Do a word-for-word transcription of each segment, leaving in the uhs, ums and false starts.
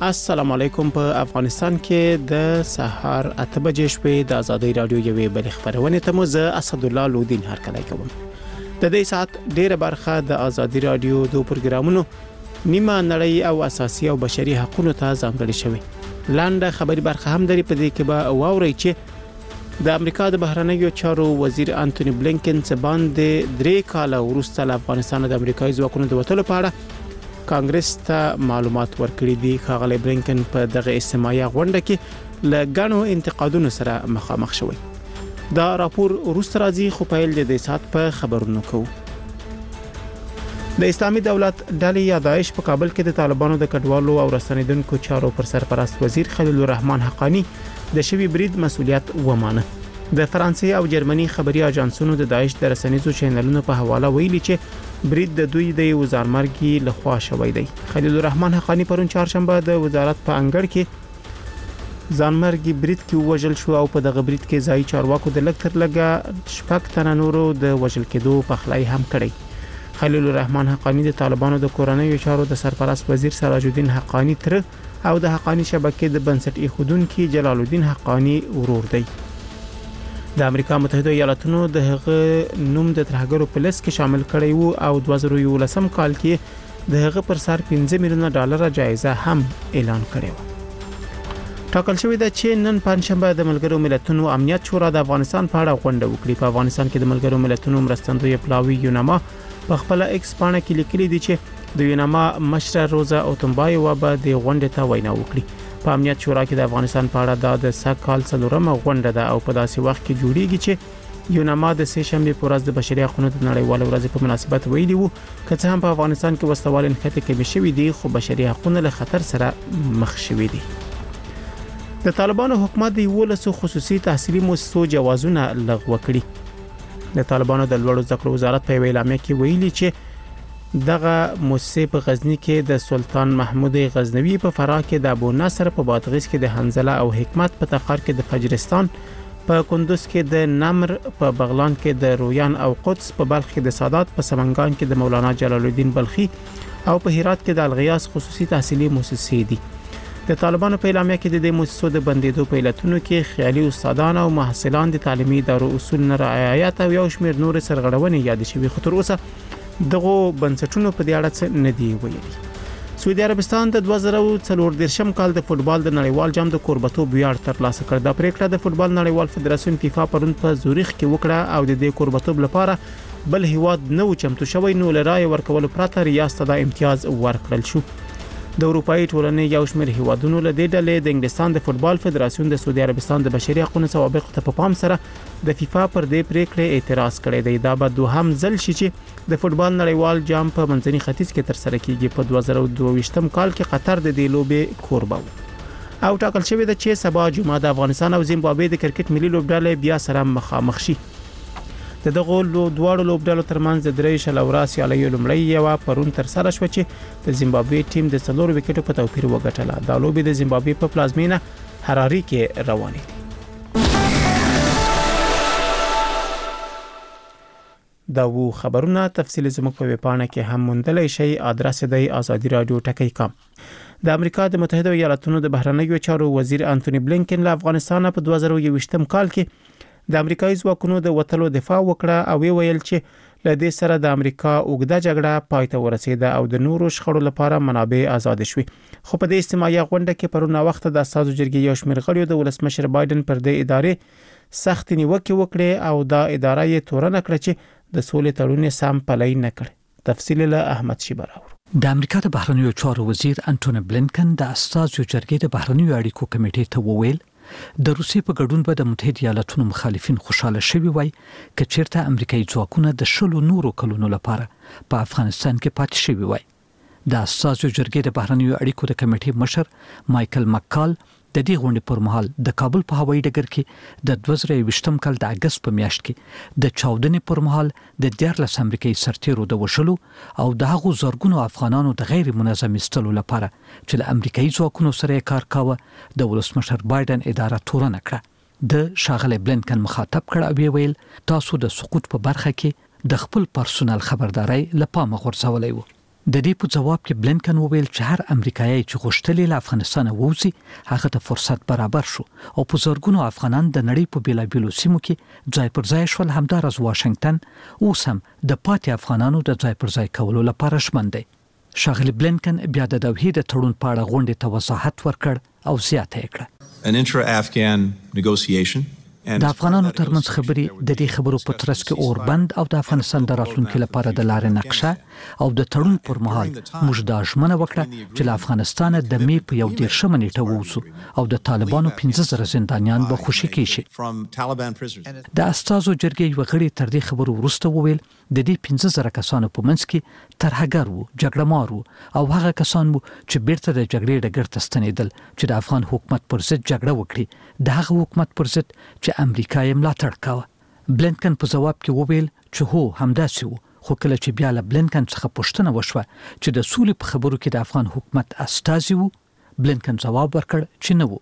السلام علیکم. په افغانستان کې د سهار اته بجې شپې د ازادي رادیو یوې بل خبرونه ته مو زه اسد الله لودین هرکلی کوم. د دې سات ډیره برخه د ازادي رادیو د پروګرامونو نیمه نړۍ او اساسي او بشري حقوقو ته ځانګړې شوی. لاندې خبري برخه هم درې په دې کې به واوري چې د امریکا د بهرنیو چارو وزیر انټونی بلینکن څخه باندې درې کاله وروسته له افغانستان د امریکایي ځواکونو د وټلو په اړه کانګرس ته معلومات ورکړي دي. خاغلی بلینکن په دغه اجتماعي غونډه کې له غنو انتقادونو سره مخامخ شوی. دا راپور وروسته راځي خو په ال دې سات په خبرونو کوو. د اسلامي دولت ډلې یا داعش په کابل کې د طالبانو د کډوالو او رسنیدونکو چارو پر سرپرست وزیر خلیل الرحمن حقانی د شوی برید مسولیت ومانه. د فرانسې او جرمني خبري اژانسونو د داعش د رسنیزو چینلونو په حواله ویلي چې برید د دوی د وزارمرګي لخوا شوی دی. خلیل الرحمن حقانی پرون چهارشنبه د وزارت په انګړ کې ځانمرګي برید کې وژل شو او په دغه برید کې ځای چارواکو د لکتر لګه شپږ تنه نورو د وژل کېدو په خلای هم کړی. خلیل الرحمن حقانی د طالبانو د کورنیو چارو د سرپرست وزیر سراج الدین حقانی تر او د حقانی شبکې د بنسټ ایښودونکو جلال الدین حقانی ورور دی. د امریکا متحده ایالاتونو د هغه نوم د ترهګرو په لیست کې شامل کړی وو او دوه زره یولسم کال کې د هغه پر سر پنځه میلیونه ډالر جایزه هم اعلان کړې و. ټاکل شوی دی چې نن پنځشنبه د ملګرو ملتونو امنیت شورا د افغانستان په اړه غونډه وکړي. په افغانستان کې د ملګرو ملتونو مرستندوی پلاوی یوناما په خپل ایکس باندې کې لیکلي دي چې د یوناما مشر روزا اوتمبای و به د غونډې ته وینا وکړي. په امنیت شورا کې د افغانستان په اړه د سکهال څلورمه غونډه ده او په داسې وخت کې جوړیږي چې یوناما د سه شنبه پر ورځ د بشري حقوقو د نړیوال ورځ په مناسبت ویلي وو چې څه هم په افغانستان کې وسوال انخته کې شوی دی خو بشري حقوقو له خطر سره مخ شوی دي. د طالبانو حکومت د ولسو خصوصي تحصیلي مؤسسو جوازونه لغوه کړي. د طالبانو د لوړو زده کړو وزارت په اعلامیه کې ویلي چې دغه مؤسسه په غزنی کې د سلطان محمود غزنوی په فراه کې د ابو نصر په بادغیس کې د حنزله او حکمت په تخار کې د فجرستان په کندوز کې د نمر په بغلان کې د رویان او قدس په بلخ کې د سادات په سمنګان کې د مولانا جلال الدین بلخی او په هرات کې د الغیاث خصوصي تحصیلي مؤسسې دي. د طالبانو په اعلامیه کې د دې مؤسسو د بندیدو په علتونو کې خیالي استادان او محصلان د تعلیمي ادارو اصول نه رعایت او یو شمېر نور سرغړونې یاد شوي. خو تر اوسه دغه بنسټونو په دې اړه څه نه دی ویلي. سعودي عربستان د دوه زره څلور دیرشم کال د فوتبال د نړیوال جام د کوربتوب ویاړ ترلاسه کړ. د پریکړه د فوتبال نړیوال فدراسیون فیفا پرون په زوریخ کې وکړه او د دې کوربتوب لپاره بل هیواد نه و چمتو شوی نو لرای ورکول پراته ریاست د امتیاز ورکړل شو. د اروپאי ټولنې یو شمېر هیوادونو له دې ډلې د انګلستان د فوتبال فدراسیون د سعودي عربستان د بشري حقوقو سوابق ته په پام سره د فیفا پر دې پریکړې اعتراض کړی دی. دا به دوهم ځل شي چې د فوتبال نړیوال جام په منځني ختیځ کې تر سره کیږي. په دوه زره دوه ویشتم کال کې قطر د دې لوبې کوربه و او ټاکل شوی دی چې سبا جمعه د افغانستان او زیمبابوې د کرکټ ملي لوبډلې بیا سره مخامخ شي. د دغه دوه لوبډلو ترمنځ د درې شلورا سیالۍ لومړی یو پرون تر سره شو چې د زیمبابوې ټیم د څلور وکټو په توپیر وګټله. دا لوبې د زیمبابوې په پلازمینه حراري کې روانې دي. دا وو خبرونه تفصیل زموږ په ویبپاڼه کې هم موندلای شئ. ادرس دی ازادي رادیو ټکی کام. د امریکا د متحده ایالاتونو د بهرنیو چارو وزیر انټونی بلینکن له افغانستان په دوه زره یوویشتم کال کې د امریکایي ځواکونو د وټلو دفاع وکړه او ویل چې له دې سره د امریکا اوږده جګړه پای ته ورسېده او د نورو شخړو لپاره منابع آزاد شوي. خو په دې اجتماعي غونډه کې پرونه وخت د اساسو جرګې یو شمېر غړیو د ولسمشر بایدن پر دې ادارې سخت نیوکه وکړه او دا اداره یې تورنه کړه چې د سولې تړون سم پلی نه کړ. تفصیل له احمد شیبراور. د امریکا د بهرنیو چارو وزیر انټونی بلینکن د اساسو جرګې د بهرنیو اړیکو کمیټې ته وویل د روسیې په ګډون به د متحده ایالاتونو مخالفین خوشاله شوي وای چې چیرته امریکایي ځواکونه د شلو نورو کلونو لپاره په افغانستان کې پاتې شوي وای. د اساسو جرګې د بهرنیو اړیکو د کمیټې مشر مایکل مکال د دې غونډې پر مهال د کابل په هوایي ډګر کې د دوه زره یوویشتم کال د اگست په میاشت کې د چاودنې پر مهال د دیارلس امریکایي سرتیرو د وشلو او د هغو زرګونو افغانانو د غیر منظم ایستلو لپاره چې له امریکایي ځواکونو سره کار کاوه د ولسمشر بایدن اداره تورنه کړه. د شاغلی بلینکن مخاطب کړه او ویل تاسو د سقوط په برخه کې د خپل پرسونل خبرداري لپاره غورځولای وو. د دې په جواب کې بلینکن وویل چې هر امریکایي چې غوښتل له افغانستان ووځي هغه ته فرصت برابر شو او په زرګونو افغانان د نړۍ په بیلابیلو سیمو کې ځای پر ځای شول. همدارس واشنگټن اوس هم د پاتې افغانانو د ځای پر ځای کولو لپاره ژمن دی. ښاغلي بلینکن بیا د دوحې د تړون په اړه غونډې ته وضاحت ورکړ او زیاته یې کړه. An intra-Afghan negotiation د افغانانو ترمنځ خبرې د دې خبرو په ترڅ کې اوربند او د افغانستان د راتلونکو لپاره د لارې نقشه او د تړون پر مهال موږ دا ژمنه وکړه چې له افغانستانه د مې په یو دېرشمه نیټه ووځو او د طالبانو پنځه زره زندانیان به خوشي کړي. د استازو جرګې یو غړي تر دې خبرو وروسته وویل د دې پنځه زره کسانو په منځ کې ترهګر وو، جګړه مار وو او هغه کسان وو چې بیرته د جګړې ډګر ته ستنېدل چې د افغان حکومت پر ضد جګړه وکړي، د هغه حکومت پر ضد چې امریکا یې ملاتړ کاوه. بلینکن په جواب کې وویل چې هو همداسې وو، خو کله چې بیا له بلینکن څخه پوښتنه وشوه چې د سولې په خبرو کې د افغان حکومت استازي وو، بلینکن ځواب ورکړ چې نه وو.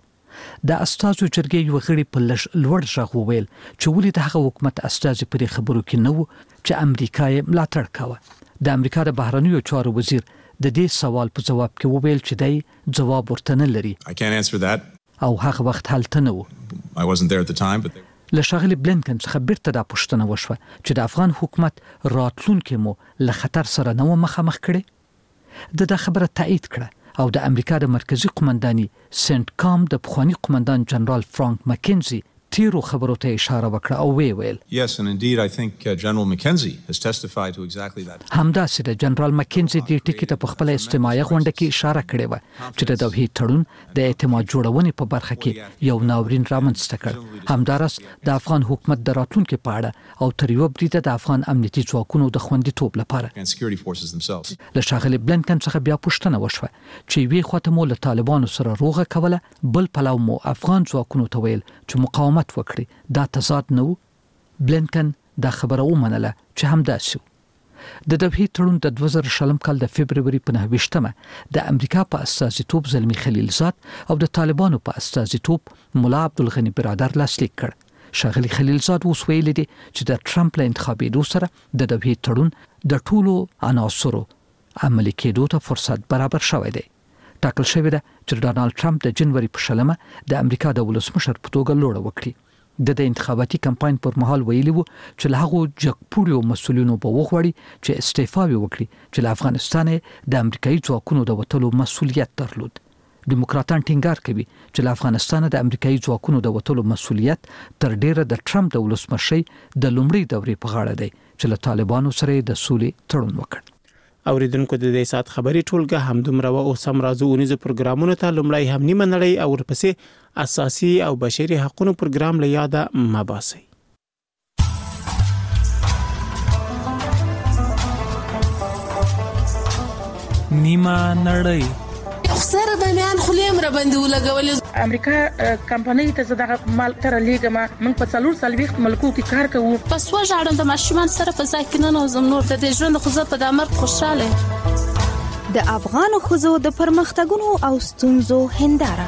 د استازو جرګې یو غړي په لږ لوړ غږ وویل چې ولې د هغه حکومت استازي په دې خبرو کې نه وو چې امریکا یې ملاتړ کاوه. د امریکا د بهرنیو چارو وزیر د دې سوال په جواب کې وویل چې دی جواب ورته نه لري. I can't answer that. او هغه وخت هلته نه وو. I wasn't there at the time, but they... له ښاغلي بلینکن څخه بیرته دا پوښتنه وشوه چې د افغان حکومت راتلونکي مو له خطر سره نه و مخامخ کړي. د دا خبره تایید کړه او د امریکا د مرکزی قومنداني سنت کام د پخوانی قومندان جنرال فرانک مکینزي تیرو خبرو ته اشاره وکړه او وی ویل Yes, and indeed I think uh, General McKenzie has testified to exactly that. همداسې د جنرال مکینزي د ټکی ته په خپل استماعي غونډه کې اشاره کړې و چې د دوحې تړون د اعتماد جوړونې په برخه کې یو ناورین رامنځته کړ. همدارس د افغان حکومت د راتلونکو په اړه او تر یو بریده د افغان امنیتي ځواکونو د خوندیتوب لپاره And security forces themselves. له ښاغلي بلینکن څخه بیا پوښتنه وشوه چې وی خواته مو له طالبانو سره روغه کوله، بل پلو مو افغان ځواکونو ته ویل چې مقاومت وکړي. دا تضاد نه و. بلینکن دا خبره ومنله چې همداسې و. د دوحې تړون د دوه زره شلم کال د فبروري په نهه ویشتمه د امریکا په استازیتوب زلمی خلیلزاد او د طالبانو په استازیتوب ملا عبدالغني برادر لاسلیک کړ. ښاغلي خلیلزاد اوس ویلي دي چې د ټرمپ له انتخابېدو سره د دوحې تړون د ټولو عناصرو عملي کېدو ته فرصت برابر شوی دی. ټاکل شوی ده چې ډانالډ ټرمپ د جنوري په شلمه د امریکا د ولسمشر په توګه لوړه وکړي. د د انتخاباتي کمپاین پر مهال ویلي وو چې له هغو جګپوړیو مسؤلینو به وغواړي چې استعفا وکړي چې له افغانستان د امریکایي ځواکونو د وتلو مسؤلیت درلود. دیموکراتان ټینګار کوي چې له افغانستان د امریکایي ځواکونو د وتلو مسؤلیت تر ډیره د ټرمپ د ولسمشۍ د لومړۍ دورې په غاړه دی چې له طالبانو سره د سولې تړون وکړ. اوریدونکو د دې سات خبري ټولګه همدومره و او سم راځو اونیزه پروګرامونو ته لومړی هم نیمه نړۍ او ورپسې اساسي او بشري حقوقو پروګرام له یاده مباسي. نیمه نړۍ سره د میان خلیم را باندې ولګولې. امریکا کمپنۍ ته زده مال تر لیګه ما من په څلور سالويخت ملکو کې کار کوو. پس وژاړم د ماشومان سره په ځای کې نه نوزم نور د ژوند خو زه په دمر خوشاله. د افغان خوځو د پرمختګونو او ستونزو هنداره.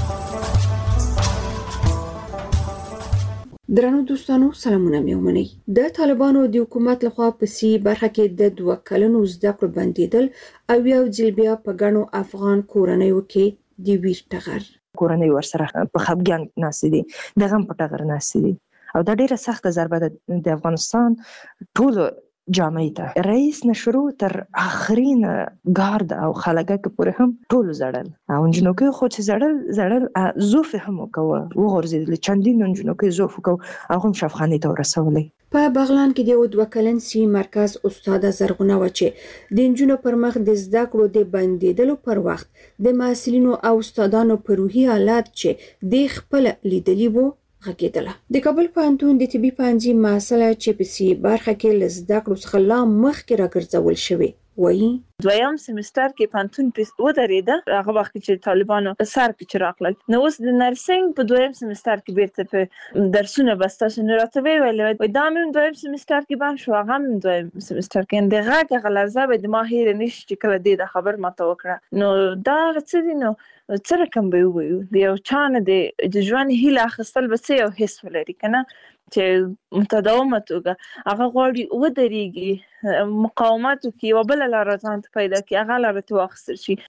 درنو دوستانو سلامونه مې ومنئ. د طالبانو د حکومت لخوا په سی برخه کې د دوه کلنو زده کړو بندیدل او یو ځل بیا په ګڼو افغان کورنیو کې د ویر ټغر کورنۍ ورسره په خپګان ناسې دي، د غم په ټغر ناسې دي او دا ډیره سخته ضربه ده د افغانستان ټول جامعه ته. رئیس نشرو تر اخرین ګارد او خلګه پورې هم ټول زړل او جنو کې خو چې زړل زړل زوف هم وکوه وغورځیدل چندین جنو کې زوف وکوه او هم شفخانه ته ورسولې. په بغلان کې د یو دوه کلن سی مرکز استاد زرغونه و چې د انجونو پر مخ د زده کړو د بندیدلو پر وخت د محصلینو او استادانو په روحي حالات چې د خپل لیدلی وو غږیدله. د کابل پوهنتون د طبي پوهنځي محصله چې په سی برخه کې له زده کړو څخه لا مخکې راګرځول شوې وایي دویم سمستر کې پانتون په ودرېده هغه وخت چې طالبانو سر کې راغلل. نو اوس د نرسنګ په دویم سمستر کې بیرته په درسونه بسته نه راته ویل وای دا مې دویم سمستر کې باندې شو هغه مې دویم سمستر کې دغه غلزه به د ماهر نشي چې کله دې د خبر ماته وکړه. نو دا څه دي نو څه رقم به وایو د یو چا نه د ژوند هیله اخیستل به څه یو حس ولري که نه چې متداومه توګه هغه غواړي ودرېږي مقاومت وکړي یوه بله لاره ځان ته پیدا کړي هغه لاره ترې واخیستل شي.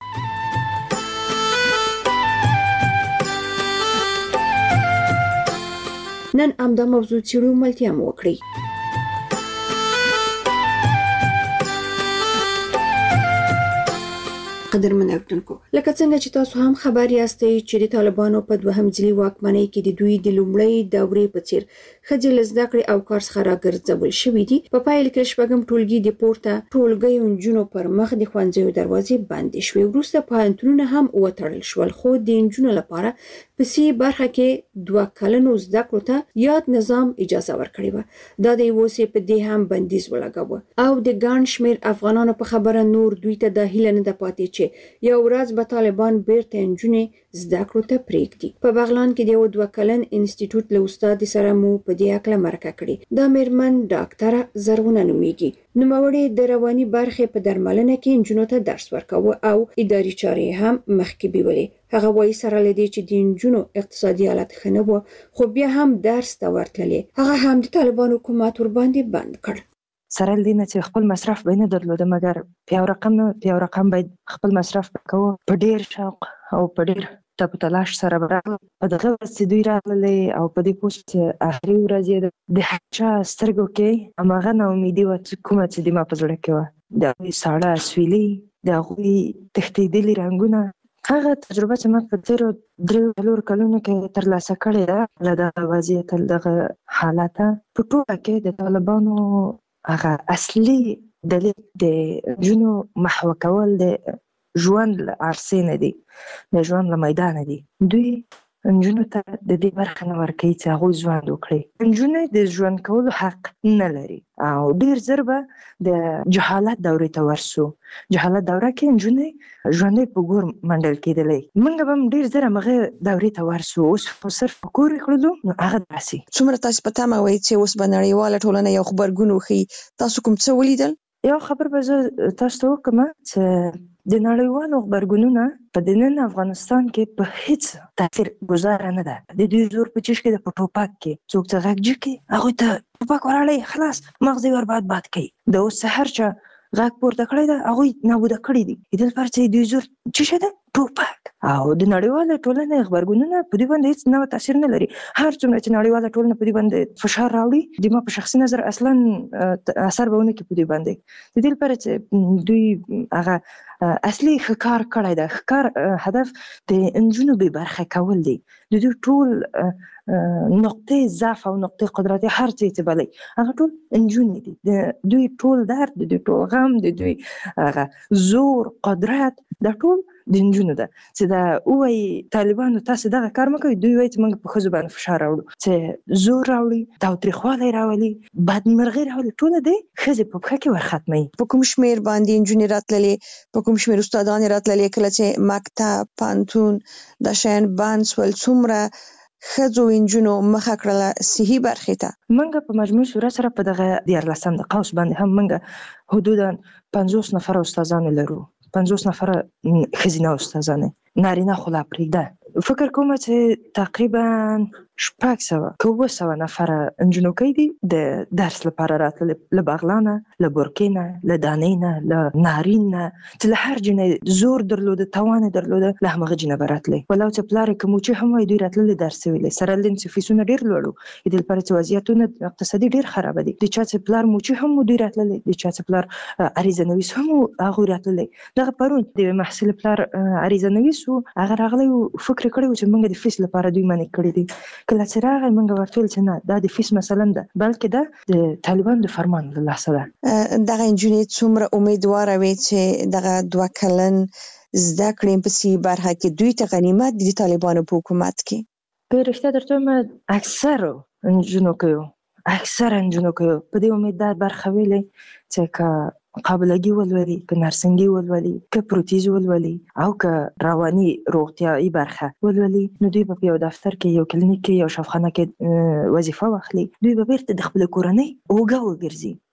نن همدا موضوع څېړو ملتیا مو وکړئ. قدرمن اورېدونکو، لکه څنګه چې تاسو هم خبر یاستئ چې د طالبانو په دوهم ځلي واکمنۍ کې د دوی د لومړۍ دورې په څېر ښځې له زده کړې او کار څخه راګرځول شوي دي. په پایله کې شپږم ټولګي د پورته ټولګیو نجونو پر مخ د ښوونځیو دروازې بندې شوې. وروسته پوهنتونونه هم وتړل شول، خو د نجونو لپاره په سي برخه کې دوه کلنو زده کړو ته یاد نظام اجازه ورکړې وه. دا د اوسې په دې هم بندیز ولګاوه او د ګڼ شمېر افغانانو په خبره نور دوی ته دا هیله نه ده پاتې چې یو ورځ به طالبان بیرته نجونې زده کړو ته پرېږدي. په بغلان کې د یو دوه کلن انسټیټوټ له استاد سره مو په دې هکله مرکه کړې. دا مېرمن ډاکټره زرغونه نومیږي. نوموړې د رواني برخې په درملنه کې نجونو ته درس ورکاوه او اداري چارې هم مخکې بیولې. هغه وایي سره له دې چې د نجونو اقتصادي حالت ښه نه و، خو بیا هم درس ته ورتللې، هغه هم د طالبانو حکومت ورباندې بند کړ. سره له دې نه چې خپل مصرف به نه درلوده، مګر په یو رقم نه په یو رقم باید خپل مصرف کوو. په ډېر شوق او په ډېر تپ تلاش سره راغله. په دغه ورځ چې دوی راغلې او په دې پوه چې آخري ورځ یې د هر چا سترګو کې هماغه ناامیدي وه کومه چې د ما په زړه کې وه. د هغوی ساړه اسویلي، د هغوی تښتېدلي رنګونه، هغه تجربه چې ما په تېرو درېو څلورو کلونو کې ترلاسه کړې ده له دغه وضعیت له دغه حالته. په ټوله کې د طالبانو هغه اصلي دلیل د نجونو محو کول د ژوند له عرصې نه دي، د ژوند له میدانه دي. دوی نجونو ته د دې برخه نه ورکوي چې هغوی ژوند وکړي. نجونې د ژوند کولو حق نه لري او ډېر زر به د جهالت دورې ته ورسو. جهالت دوره کې نجونې ژوندۍ په ګور منډل کېدلی. موږ به هم ډېر زر همغه دورې ته ورسو. اوس خو صرف په کور یې کړلو نو هغه داسې. څومره تاسو په تمه وایئ چې اوس به نړیواله ټولنه یو غبرګون وښیي؟ تاسو کوم څه ولیدل؟ یو خبر به زه تاسو ته وکړم چې د نړیوالو غبرګونونه په دنن افغانستان کې په هیڅ تاثیر گزاره نه ده. د دوی زور په چشکې د په ټوپک کې څوک څه غږ جکي هغوی ته ټوپک وراړی، خلاص مغز یې ور باد باد کوي. د اوس سحر چا غږ پورته کړی ده هغوی نابوده کړي دي. د دې لپاره چې دوی زور څه شی ده؟ ټوپک. او د نړیواله ټولنې غبرګونونه په دې باندې هیڅ نوی تاثیر نه لري. هر څومره چې نړیواله ټولنه په دې باندې فشار راوړي، د ما په شخصي نظر اصلا اثر به ونه کړي په دې باندې. د دې لپاره چې دوی هغه اصلي ښه کار کړی ده. ښه کار هدف د نجونو بې برخې کول دي. د دوی ټول نقطې ضعف او نقطې قدرت هر څه چې بلئ هغه ټول نجونې دي. د دوی ټول درد، د دوی ټول غم، د دوی هغه زور، قدرت، دا ټول د نجونو ده. چې دا ووایي طالبانو تاسو دغه کار مه کوئ، دوی وایي چې موږ په ښځو باندې فشار راوړو، چې زور راوړي، تاوتریخوالی راولي، بدمرغي راولي، ټوله دی ښځې په پښه کې ورختموي. په کوم شمېر باندې نجونې راتللې؟ په کوم شمېر استادانې راتللې؟ کله چې مکتب، پوهنتون دا شیان بند شول، څومره ښځو نجونو مخه کړله صحي برخې ته؟ موږ په مجموعي صورت سره په دغه دیارلسم د قوس باندې هم موږ حدودا پنځوس نفره استادانې لرو. پنځوس نفره ښځینه استادانې، نارینه خو لا پرېږده. فکر کومه چې تقریبا شپږ سوه که اووه سوه نفره نجونوکۍ دي د درس لپاره راتللې، له بغلانه، له بورکې نه، له دانۍ نه، له نارین نه، چې له هر جنې زور درلوده، توان یې درلوده، له همغه جنه به راتلې. ولو چې پلار یې که موچي هم وایي دوی راتللې درس یې ویلی. سره له دې چې فیسونه ډېر لوړ وو، د دې لپاره چې وضعیتونه اقتصادي ډېر خرابه دي. د چا چې پلار موچي هم وو دوی راتللې، د چا چې پلار عریضه نویس هم وو هغوی راتللې. دغه پرون د یوې محصلې پلار عریضه نویس وو، هغه راغلی وو فکر یې کړی و چې موږ د فیس لپاره دوی منع کړي دي. کله چې راغی موږ ورته ویل چې نه، دا د فیس مثلا ده، بلکې دا د طالبانو د فرمان له لاسه ده. دغه نجونې څومره امیدواره وې چې دغه دوه کلن زده کړې په سي برخه کې دوی ته غنیمت دي د طالبانو په حکومت کې؟ په رښتیا درته وایم اکثرو نجونوکیو اکثره نجونوکیو په دې امید دا برخه ویلې چې که قابلګي ولولي، که نرسنګي ولولي، که پروتیز ولولي او که رواني روغتیایي برخه ولولي، نو دوی به په یو دفتر کې، یو کلینیک کې، یو شفاخانه کې وظیفه واخلي. دوی به بیرته د خپل کورنۍ اوږه وګرځي.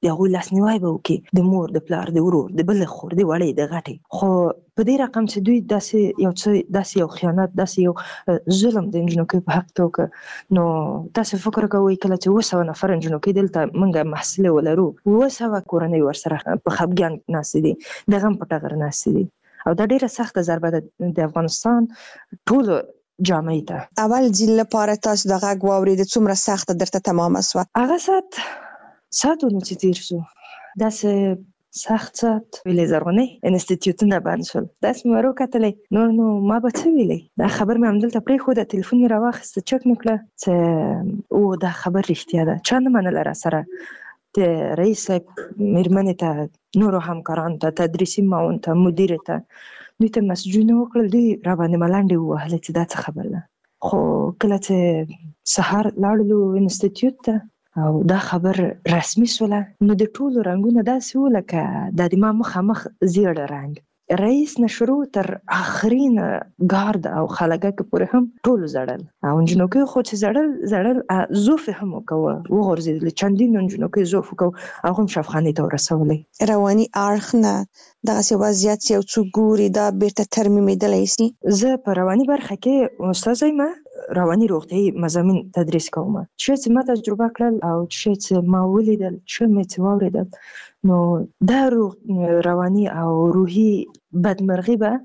د هغوی لاسنیوی به وکړي، د مور، د پلار، د ورور، د بلې خور، د وړې، د غټې. خو په دې رقم چې دوی داسې یو څه داسې یو خیانت، داسې یو ظلم د نجونو په حق کې وکړ، نو تاسو فکر کوئ کله چې اوه سوه نفر نجونو دلته موږ محصلې ولرو، اوه سوه کورنۍ ورسره په خپګان ناستې دي، د غم په ټغر ناستې دي، او دا ډیره سخته ضربه ده د افغانستان ټولو جامعې ته. اول ځل لپاره تاسو د غږ واورید څومره سخته درته تمامه شوه؟ هغه ساعت ساعتونه چې تیر شو، داسې سخت ساعت ویلې زرغونې انسټیټیوټونه بند شول، داسې مې ور وکتلې، نور نو ما به څه ویلی، دا خبر مې همدلته پرېښوده، تلیفون مې راواخیسته، چک مې کړه چې او دا خبر رښتیا ده. چا نه منله راسره، د رئیس صاحب مېرمنې ته، نورو همکارانو ته، تدریسي معاون ته، مدیر ته، دوی ته مسجونه وکړل، دوی را باندې ملنډې ووهلې چې دا څه خبر ده. خو کله چې سهار لاړلو انسټیټیوټ ته او دا خبر رسمي شوله، نو د ټولو رنګونه داسې وو لکه دا د ما مخامخ زیړ رنګ. رئیس نه شروع تر آخرین ګارد او خلګک پورې هم ټول زړل، او نجونو خو چې زړل زړل زوف هم وکوه، وغورځېدل، چندین نجونو زوف وکوه، هغه هم شفخانې ته ورسولې. رواني اړخ نه دغسې وضعیت یو څوک ګوري دا بیرته ترمیمېدلی سي؟ زه په رواني برخه کې استاذه یم، رواني روغتیایي مضامین تدریس کوم. چې څه ما تجربه کړل او چې څه ما ولیدل، چې مې څه واورېدل، نو دا رواني او روحي بدمرغي به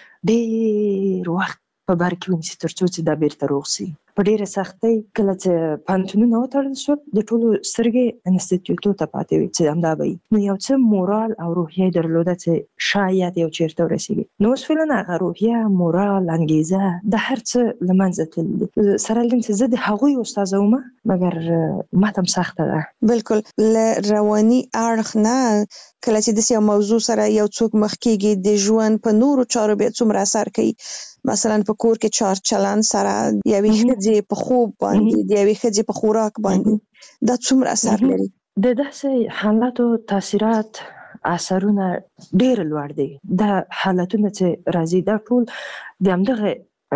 ډېر وخت په بر کې ونیسي تر څو چې دا بیرته روغ شي. په ډېره سختۍ کله چې پوهنتونونه وتړل شول، د ټولو سترګې انسټیټیوټو ته پاتې وي چې همدا به وي، نو یو څه مورال او روحیه یې درلوده چې شاید یو چېرته ورسېږي. نو اوس فعلا هغه روحیه، مورال، انګیزه، د هر څه له منځه تللي دي. سره له چې زه د هغوی استاذه وم، مګر ما ته هم سخته ده. بلکل. له رواني اړخ نه کله چې داسې یو موضوع سره یو څوک مخ کېږي، د ژوند په نورو چارو بیا څومره اثر کوي؟ مثلا په کور کې چار چلند سره، یوې ښځې په خوب باندې، د یوې ښځې په خوراک باندې، دا څومره اثر لري؟ د داسې حالاتو تاثیرات، اثرونه ډېر لوړ دي. دا حالتونه چې راځي دا ټول د همدغه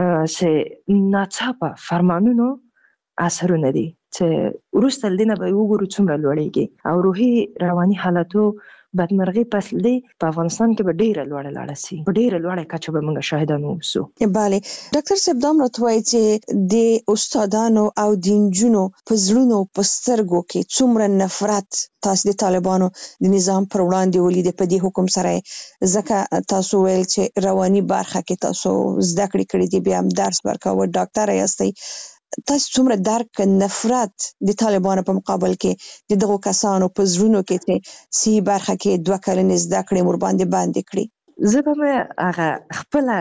چې ناڅاپه فرمانونو اثرونه دي چې وروسته له دې نه به وګورو څومره لوړېږي، او روحي رواني حالاتو بدمرغي فصل دی په افغانستان کې به ډېره لوړه لاړه سي، په ډېره لوړه کچه به موږ شاهدان واوسو. بله. ډاکټر صاحب دا هم راته وایي چې د استادانو او د نجونو په زړونو په سترګو کې څومره نفرت تاسو د طالبانو د نظام پر وړاندې ولید په دې حکم سره، ځکه تاسو ویل چې رواني برخه کې تاسو زده کړې کړې دي، بیا هم درس ورکوه، ډاکټره یاستئ، تاسو څومره درک نفرت د طالبانو په مقابل کې د دغو کسانو په زړونو کې چې صحي برخه کې دوه کلنې زده کړې ور باندې باندې کړي؟ زه به مې هغه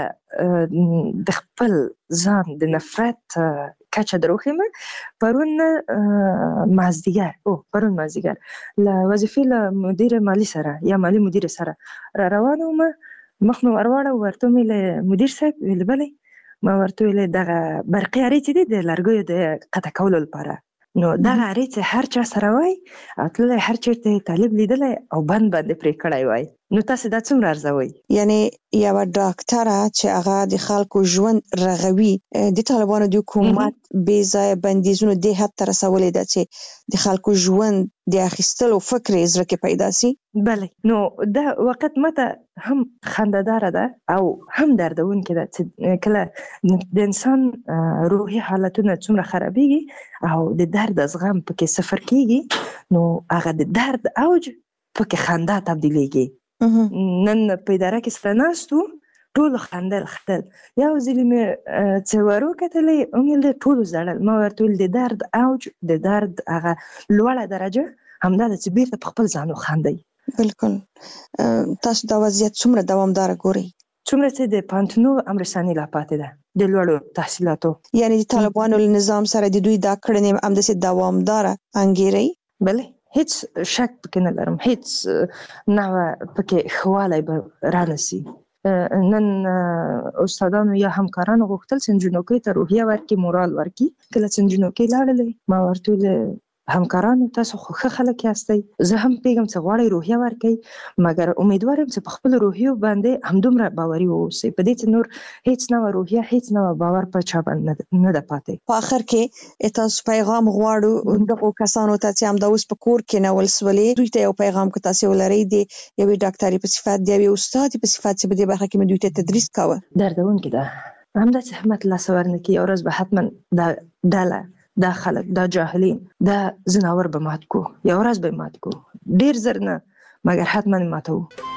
خپله د خپل ځان د نفرت کچه در وښیم. پرون مازدیګر او پرون مازدیګر له وظیفې له مدیر مالي سره یا مالي مدیر سره را روانه وم، مخ مې ور واړه، ورته مې له مدیر صاحب ویل بلې، ما ورته ویلې دغه برقي ارې چې دي د لرګیو د قطع کولو لپاره، نو دغه ارې چې هر چا سره وای او تللی هر چېرته طالب لیدلی او بند باندې پرې کړی وای، نو تاسو دا څومره ارزوئ؟ یعنې یوه ډاکټره چې هغه د خلکو ژوند رغوي، د طالبانو د حکومت بې ځایه بندیزونو دې حد ته رسولې ده چې د خلکو ژوند د اخیستلو فکر یې زړه کې پیدا سي؟ بله. نو دا وخت ماته هم خنده‌داره ده او هم دردونکې ده چې کله د انسان روحي حالتونه څومره خرابېږي او د درد از غم پکې صفر کېږي، نو هغه د درد اوج پکې خندا تبدیلېږي. نن په اداره کې سره ناست وو، ټولو خندل خندل، یو ځلې مې چې ور وکتلې ومې ټولو ژړل، ما ورته ویل د درد اوج، د درد هغه لوړه درجه همدا ده چې بیرته په خپل ځان وخاندئ. بلکل. تاسو دا وضعیت څومره دوامداره ګورئ؟ څومره چې د پوهنتونونو امرساني لا پاتې ده د لوړو تحصیلاتو، یعنې د طالبانو له نظام سره د دوی دا کړنې همداسې دوامداره انګیرئ؟ بله، هیڅ شک پکې نه لرم، هیڅ نوع پکې ښهوالی به رانسي. نن استادانو یا همکارانو غوښتل چې نجونو ته روحیه ورکړي، مورال ورکړي. کله چې نجونو لاړلې، ما ورته ویل همکارانو تاسو خو ښه خلک یاستئ، زه هم پیږم چې غواړئ روحیه ورکړئ، مګر امیدوار یم چې په خپل روحیو باندې همدومره باوري واوسئ، په دې چې نور هیڅ نوه روحیه هیڅ نوه باور په چا باندې نه ده پاتې. په آخر کې تاسو پیغام غواړو دغو کسانو ته چې همدا اوس په کور کې نول سولې، دوی ته یو پیغام که تاسو ولرئ د یوې ډاکټرې په صفت، د یوې استادې په صفت چې په دې برخه کې مې دوی ته تدریس کاوه. دردونکې ده همدا چې همت لاس ورنکړي، یو ورځ به حتما دا ډله، دا خلک، دا جاهلین، دا زناور به مات کو، یو ورځ به مات کو، ډیر زر نه مګر حتما ماتو.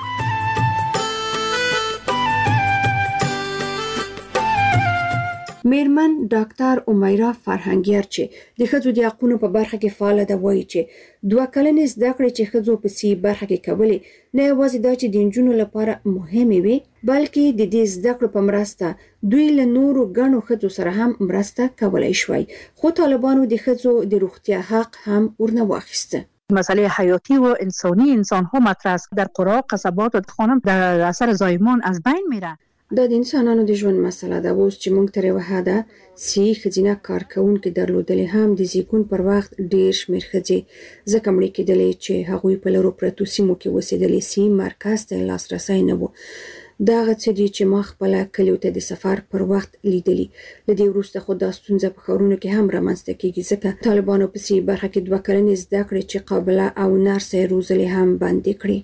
میرمن ډاکټر امیرا فرهنګیار چې د ښځو د حقونو په برخه کې فعاله ده وایي چې دوه کلنې زده کړې چې ښځو په سي برخه کې کولې نه یوازې دا چې د نجونو لپاره مهمې وي، بلکې د دې زده کړو په مرسته دوی له نورو ګڼو ښځو سره هم مرسته کولای شوی، خو طالبانو د ښځو د روغتیا حق هم ورنه واخیسته. مسئله حیاتی و انسانی انسان ها مطرح است. در قرى قصبات و خانم در اثر زایمان از بین میره. دا د انسانانو د ژوند مسله ده. اوس چې موږ تر یوه حده سي ښځینه کارکوونکې درلودلې هم د زیږون پر وخت ډېر شمېر ښځې ځکه مړې کېدلې چې هغوی په لرو پرتو سیمو کې اوسېدلې، سي مرکز ته لاسرسی نه و. دا هغه څه دي چې ما خپله کلیو ته د سفر پر وخت لیدلي. له دې وروسته خو دا ستونزه په ښارونو کې هم رامنځته کېږي، ځکه طالبانو په سي برخه کې دوه کلنې زده کړې چې قابله او نرسه یې روزلې هم بندې کړې.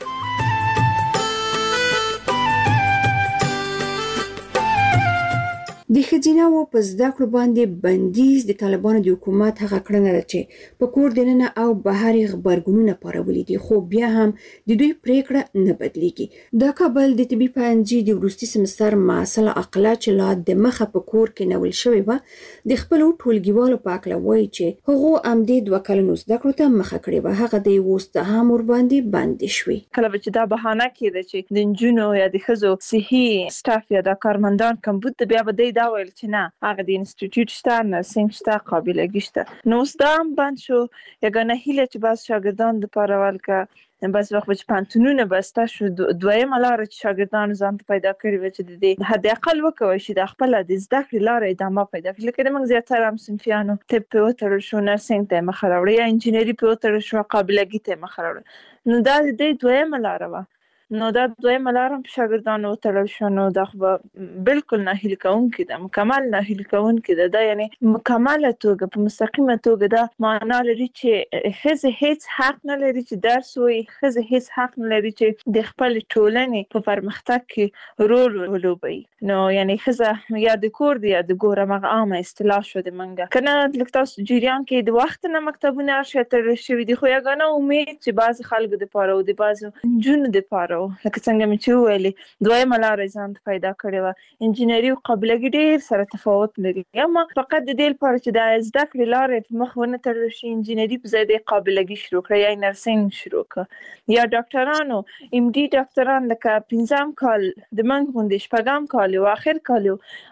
د ښځینه‌وو په زده کړو باندې بندیز د طالبانو د حکومت هغه کړنه ده چې په کور دننه او بهر یې غبرګونونه پارولي دي، خو بیا هم د دوی پریکړه نه بدلیږي. دا کابل د طبي پوهنځي د وروستي سمستر محصله عقله چې لا د مخه په کور کې نول شوې وه د خپلو ټولګیوالو په هکله وایي چې هغو همدې دوه کلنو زده کړو ته مخه کړې وه، هغه د یې اوس ته هم ورباندې بندې شوې. کله به چې دا بهانه کېده چې د نجونو یا د ښځو صحي سټاف یا د کارمندان کمبود ته، بیا به دی دا ویل چې نه هغه د انسټیټیوټ شته، نرسنګ شته، قابلګي شته. نو اوس دا هم بند شو. یګانه هیله چې بعض شاګردان دپاره ولکه بعض وخت به چې پوهنتونونه بسته شو، دویمه لاره چې شاګردانو ځان ته پیدا کړې وه چې د دې حد اقل وکوی شي د خپله د زده کړې لاره ادامه پیدا کړي. لکه د موږ زیاتره هم صنفیانو طب پرې وتړل شو، نرسنګ ته یې مخه راوړه، یا انجینري پرې وتړل شو، قابلګي ته یې مخه راوړه. نو دا د دې دویمه لاره وه. نو دا دویمه لاره هم په شاګردانو وتړل شو. نو دا خو به بلکل ناهیلي کوونکې ده، مکمل ناهیلي کوونکې ده. دا یعنې مکمله توګه په مستقیمه توګه دا معنا لري چې ښځې هیڅ حق نه لري چې درس ووایي، ښځې هیڅ حق نه لري چې د خپلې ټولنې په پرمختګ کې رول ولوبوي. نو یعنې ښځه یا د کور دی یا د ګور، همغه عامه اصطلاح شو د منګه. که نه لږ تاسو جریان کې د وخت نه مکتبونه هر شی تړل شوي دي، خو یګانه امید چې بعضې خلکو دپاره او د بعضو نجونو دپاره، لکه څنګه مې چې وویلې دویمه لاره یې ځان ته پیدا کړې وه. انجینري او قابلګي ډېر سره تفاوت لري، اما فقط د دې لپاره چې د زده کړې لاره یې په مخ ونه تړل شي، انجینري په ځای د قابلګي شروع کړه یا نرسنګ شروع کړه، یا ډاکټرانو ایم ډي ډاکټران لکه پنځم کال د موږ غوندې شپږم کال او اخر کال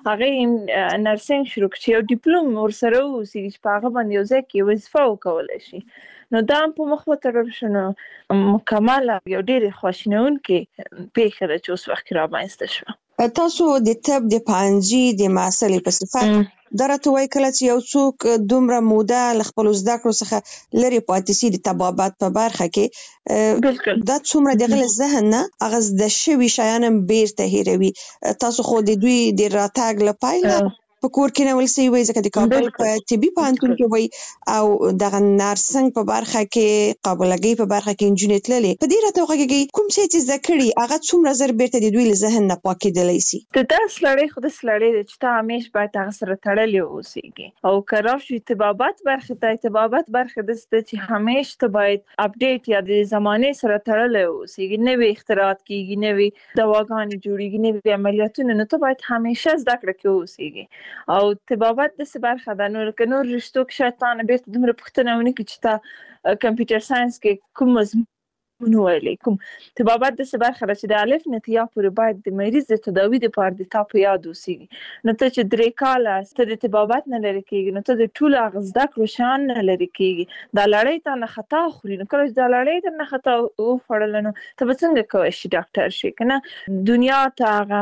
هغې نرسنګ شروع کړه چې یو ډیپلوم ورسره واوسي چې په هغه باندې یو ځای کې وظیفه وکولی شي. نو دا هم په مخ وتړل شو. نو مکمله یو ډېرې خواشینونکې پېښه ده چې اوس وخت کې رامنځته شوه. تاسو د طب د پوهنځي د محصلې په صفت دا راته وایي کله چې یو څوک دومره موده له خپلو زده کړو څخه لرې پاتې سي د طبابت په برخه کې، دا څومره د هغه له ذهن نه هغه زده شوي شیان هم بیرته هېروي. تاسو خو د دوی د راتګ له پیله په کور کې نول سوي وایي، ځکه د کابل په طبي پوهنتون کې وایي او دغه نرسنګ په برخه کې، قابلګۍ په برخه کې نجونې تللې. په دې راته وغږېږئ کوم شی چې زده کړي هغه څومره زر بیرته د دوی له ذهن نه پاکېدلی سي؟ د داس لړۍ خو داسې لړۍ ده چې ته همیش باید هغه سره تړلې واوسېږي. او که راشي طبابت برخې ته، طبابت برخې داسې ده چې همیش ته باید اپډیټ یا د زمانې سره تړلی واوسېږي. نوې اختراعات کېږي، نوې دواګانې جوړېږي، نوې عملیاتونه، نو ته باید همیشه زده کړه کې واوسېږي. او طبابت داسې برخه ده، نو لکه نور رشتو کې شاید تا نه بیرته دومره پوښتنه ونه کړي چې تا کمپیوټر ساینس کې کوم مضمون وویلی، کوم. طبابت داسې برخه ده چې د الف نه تر یا پورې باید د مریض د تداوي دپاره د تا په یاد اوسېږي. نو ته چې درې کاله ته د طبابت نه لرې کېږي، نو ته د ټولو هغه زده کړو شیان نه لرې کېږي. دا لړۍ تا نه خطا خوري. نو کله چې دا لړۍ در نه خطا وخوړله، نو ته به څنګه کولی شي ډاکټر شي؟ که نه دنیا ته هغه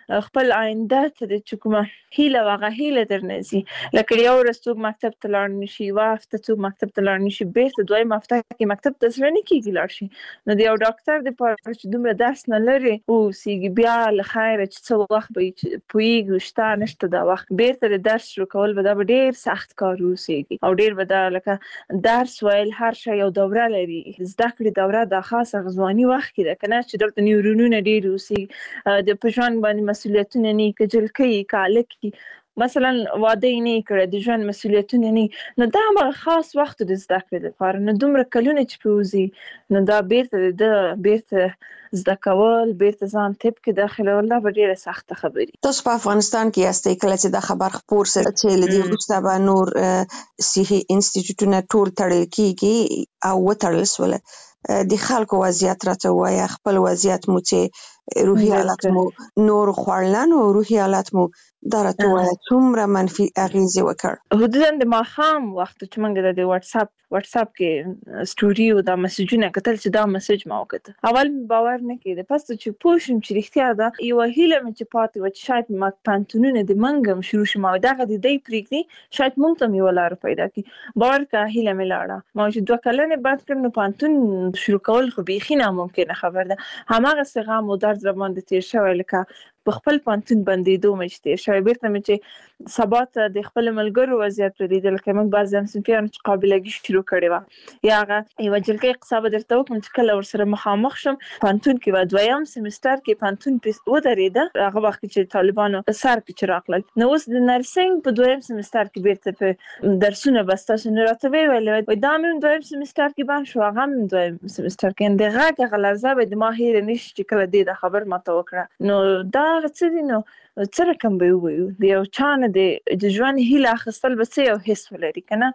خپل آینده ته د چکمه هیله واغه هیله درنځي لکه یو ورځ څوک مکتب ته لاړ نشي وافته څوک مکتب ته لاړ نشي بیرته دوی مفته کې مکتب ته ځل نه کیږي لاړ شي نو د یو ډاکټر د پاره چې دومره درس نه لري او سیګ بیا له خیره چې څو وخت به پویږي شته نشته دا وخت بیرته د درس شروع کول به دا ډیر سخت کار وسیږي او ډیر به دا لکه درس ویل هر شی یو دوره لري زده کړې دوره د خاصه غزوانی وخت کې ده کنه چې دلته نیورونونه ډیر وسی د پښان باندې مسولیتونه نه کېدل کوي کالکی مثلا واده نه کړه د ژوند مسولیتونه نه نو دا هغه خاص وخت د زده کړې لپاره نو دومره کلونه چې پوزي نو دا بیرته د بیرته زده کول بیرته ځان تپ کې داخله ولا ډیره سخته خبري تاسو په افغانستان کې یاستئ کله چې د خبر خبر سره چې لدی وروسته به نور صحي انسټیټیوټونه ټول تړل کیږي او وتړل سول د خلکو وضعیت راته وایي خپل وضعیت مو چې روحي حالت مو نور خوړلن او روحي حالت مو درته وایي څومره منفي اغیزه وکړ حدودا د ماښام وخت چې موږ د واتس اپ واتس اپ کې سټوري او د مسیجونه کتل چې دا مسیج ما وکړ اول باور نه کېده پس چې پوښم چې رښتیا ده یو هیله مې چې پاتې و چې شاید ما پانتونونه د منګم شروع شمه دغه د دې پریږدي شاید مونږ ته یو لار پیدا کی باور کا هیله مې لاړه ما چې دوه کلنه بعد کړنو پانتون شروع کول خو بيخي ناممکنه خبر ده هماغه څنګه مو درد زبان د تیر شوی لکه په خپل پانتون باندې دوه مشته شوی بیرته مې چې سبات د خپل ملګرو وضعیت لیدل کوم بعض هم سنفیان چې قابلیت شروع کړي و یا هغه یو جلکې قصابه درته وکم چې کله ور سره مخامخ شم پانتون کې و دویم سمستر کې پانتون په ودرېده هغه وخت چې طالبانو سر کې راغلل نو اوس د نرسنګ په دویم سمستر کې بیرته په درسونه بسته شنه راته ویل وای دا مې دویم سمستر کې باندې شو هغه مې دویم سمستر کې دغه غلرزه به د ما هیر نشي کله دې خبر ماته وکړه نو دا څه دي نو څه رقم به وي د یو چانه د ژوند هیله اخیستل به څه یو حس ولري کنه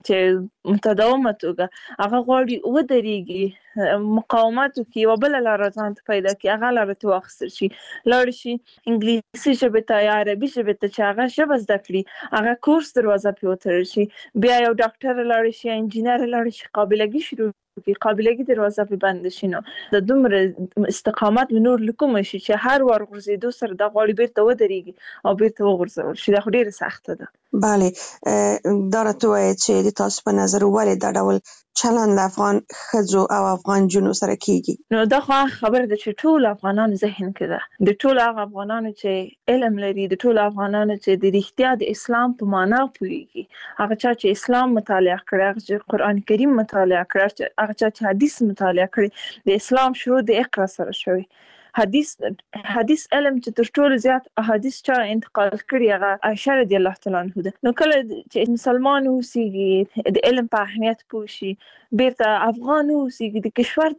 چې متداومه توګه هغه غواړي ودرېږي مقاومتو کې یو بل لار ځان ته پیدا کړي هغه لار ته واخیستل شي لاړ شي انګلیسي ژبه ته یا عربي ژبه ته چې هغه ژبه زده کړي هغه کورس دروازه پې وتړل شي بیا یو ډاکټر لاړ شي انجینر لاړ شي قابلیت شروع کی قابلیت دروازه په بند شینو د دومره استقامت نور لکوم شي چې هر ور غرزیدو سره د غوړي بیرته ودرېږي او بیرته وغورځول شي دا ډیره سخته ده بله دا راته وایي چې د تاسو په نظر ولې دا ډول چلند افغان ښځو او افغان جنو سره کیږي نو دا خو خبر ده چې ټول افغانان ذهن کې ده د ټول افغانانو چې علم لري د ټول افغانانو چې د رښتیا د اسلام په معنا پوهیږي هغه چې اسلام مطالعه کړی هغه چې قران کریم مطالعه کړی هغه چې حدیث مطالعه کړی د اسلام شروع د اقرا سره شوی حدیث حدیث علم چې تر ټولو زیات احادیث چا انتقال کړي هغه عائشہ رضی الله تعالی عنها ده نو کله چې مسلمان اوسېږي د علم په اهمیت پوه شي بیرته افغان اوسېږي د کشور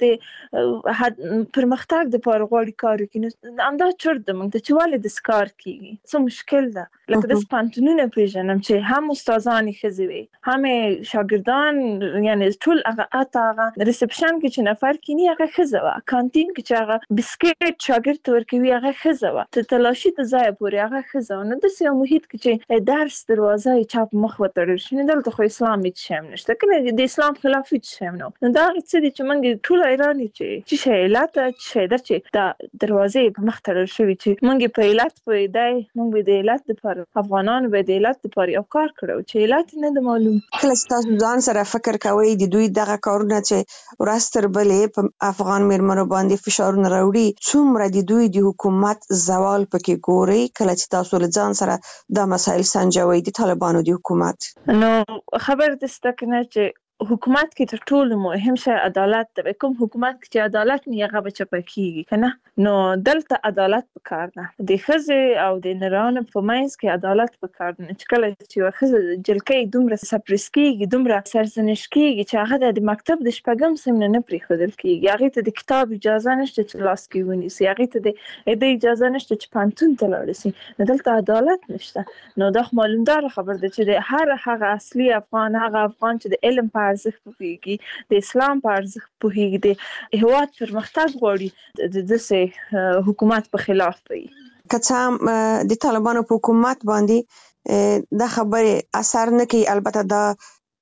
د پرمختګ د لپاره غواړي کار وکړي نو همدا چرته د موږ ته چې ولې د سکار کیږي څه مشکل ده لکه د پانتونونه پیژنم چې هم استادان ښځې وي هم شاګردان یعنی ټول هغه اته هغه ریسپشن کې چې نفر کینی هغه ښځه وه کانتین کې چې هغه بسکټ شاګرد ورکوي هغه ښځه وه ته تلاشي ته ځای پورې هغه ښځه وه نو داسې یو محیط کې چې درس دروازه یې چاپ مخ وتړل شي نو دلته خو اسلام هېڅ شی هم نشته که د اسلام خلاف هېڅ شی هم نه نو دا هغه څه دي چې موږ ټول حیران یو چې څه شی علت څه شی ده چې دا دروازې یې په مخ تړل شوي چې موږ یې په علت پوهېدی موږ به د علت دپاره افغانانو به د علت دپاره یو کار کړی چې علت نه ده معلوم کله چې تاسو ځان سره فکر کوئ د دوی دغه کارونه چې ورځ تر بلې په افغان میرمنو باندې فشارونه راوړي څومره د دوی د حکومت زوال پکې ګوري کله چې تاسو له ځان سره دا مسایل سنجوي د طالبانو د حکومت نو خبر دسته کنه چې حکومت کې تر ټولو مهم شی عدالت ده کوم حکومت چې عدالت نه هغه بچ پکېږي کنه نو دلته عدالت پکار ده د ښځې او د نرانو په منځ کې عدالت پکار ده چې کله چې یو ښځه جلکې دومره سپریس کېږي دومره سرزنش کېږي چې هغه د مکتب د شپږم سم نه پرېښودل کېږي هغې ته د کتاب اجازه نشته چې لاس کې ونیسي هغې ته د اجازه نشته چې پانتون ته لاړ شي نو دلته عدالت نشته نو دا معلومدار خبر ده چې د هر هغه اصلي افغان هغه افغان چې د علم په ارزښت پوهیږي د اسلام په ارزښت پوهیږي د هیواد پرمختګ غواړي د داسې حکومت په خلاف وي که څه هم د طالبانو په حکومت باندې دا خبره اثر نه کوي البته دا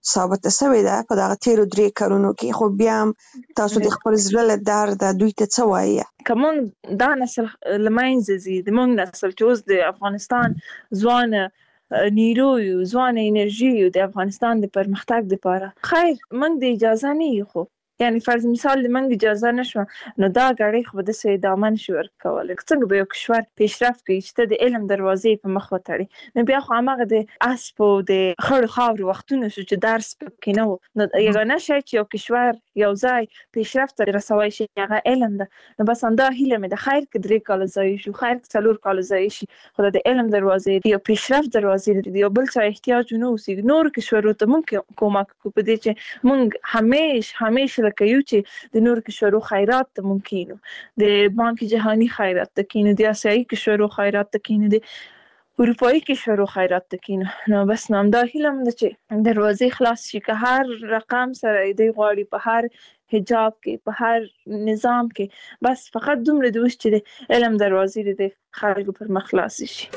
ثابت شوې ده په دغه تیرو درې کلونو کې، خو بیا هم تاسو د خپل زړه له درده دوی ته څه وایي؟ کوم دا نسل لمنځه ځي، د موږ نسل چې اوس د افغانستان ځوان نیرو یو، ځوان انرژي یو د افغانستان د پرمختګ لپاره، خیر موږ د اجازه نه یو، خو یعنی فرض مثال د موږ اجازه نشو نو دا غړي خو د سې ادامه نشو ورکول. څنګه به یو کشور پیشرفت کوي چې د علم دروازې په مخ وتړي؟ نو بیا خو هغه د اسپو د خړ خاور وختونو چې درس پکې نه و، نو یو نه شي چې یو کشور یو ځای پیشرفت رسوي شي هغه علم ده. نو بس انده هیله مې د خیر کې درې کال ځای شو، خیر کې څلور کال ځای شي، خو د علم دروازې یو پیشرفت دروازې دی، یو بل څه احتیاج نه اوسي. نور کشورو ته مونږ کومک کو په دې چې مونږ همیشه همیشه کيو چې د نور کشورو خیرات ته ممکنو، د بانک جهانی خیرات ته کینو، د آسیایي کشورو خیرات ته کینو، د اروپایي کشورو خیرات ته کینو. نو بس نام دا هیله مده چې دروازې خلاص شي، که هر رقم سره دی غواړي په هر حجاب کې په هر نظام کې، بس فقط دومره دوست چې د علم دروازې د خلکو پر مخ خلاص شي.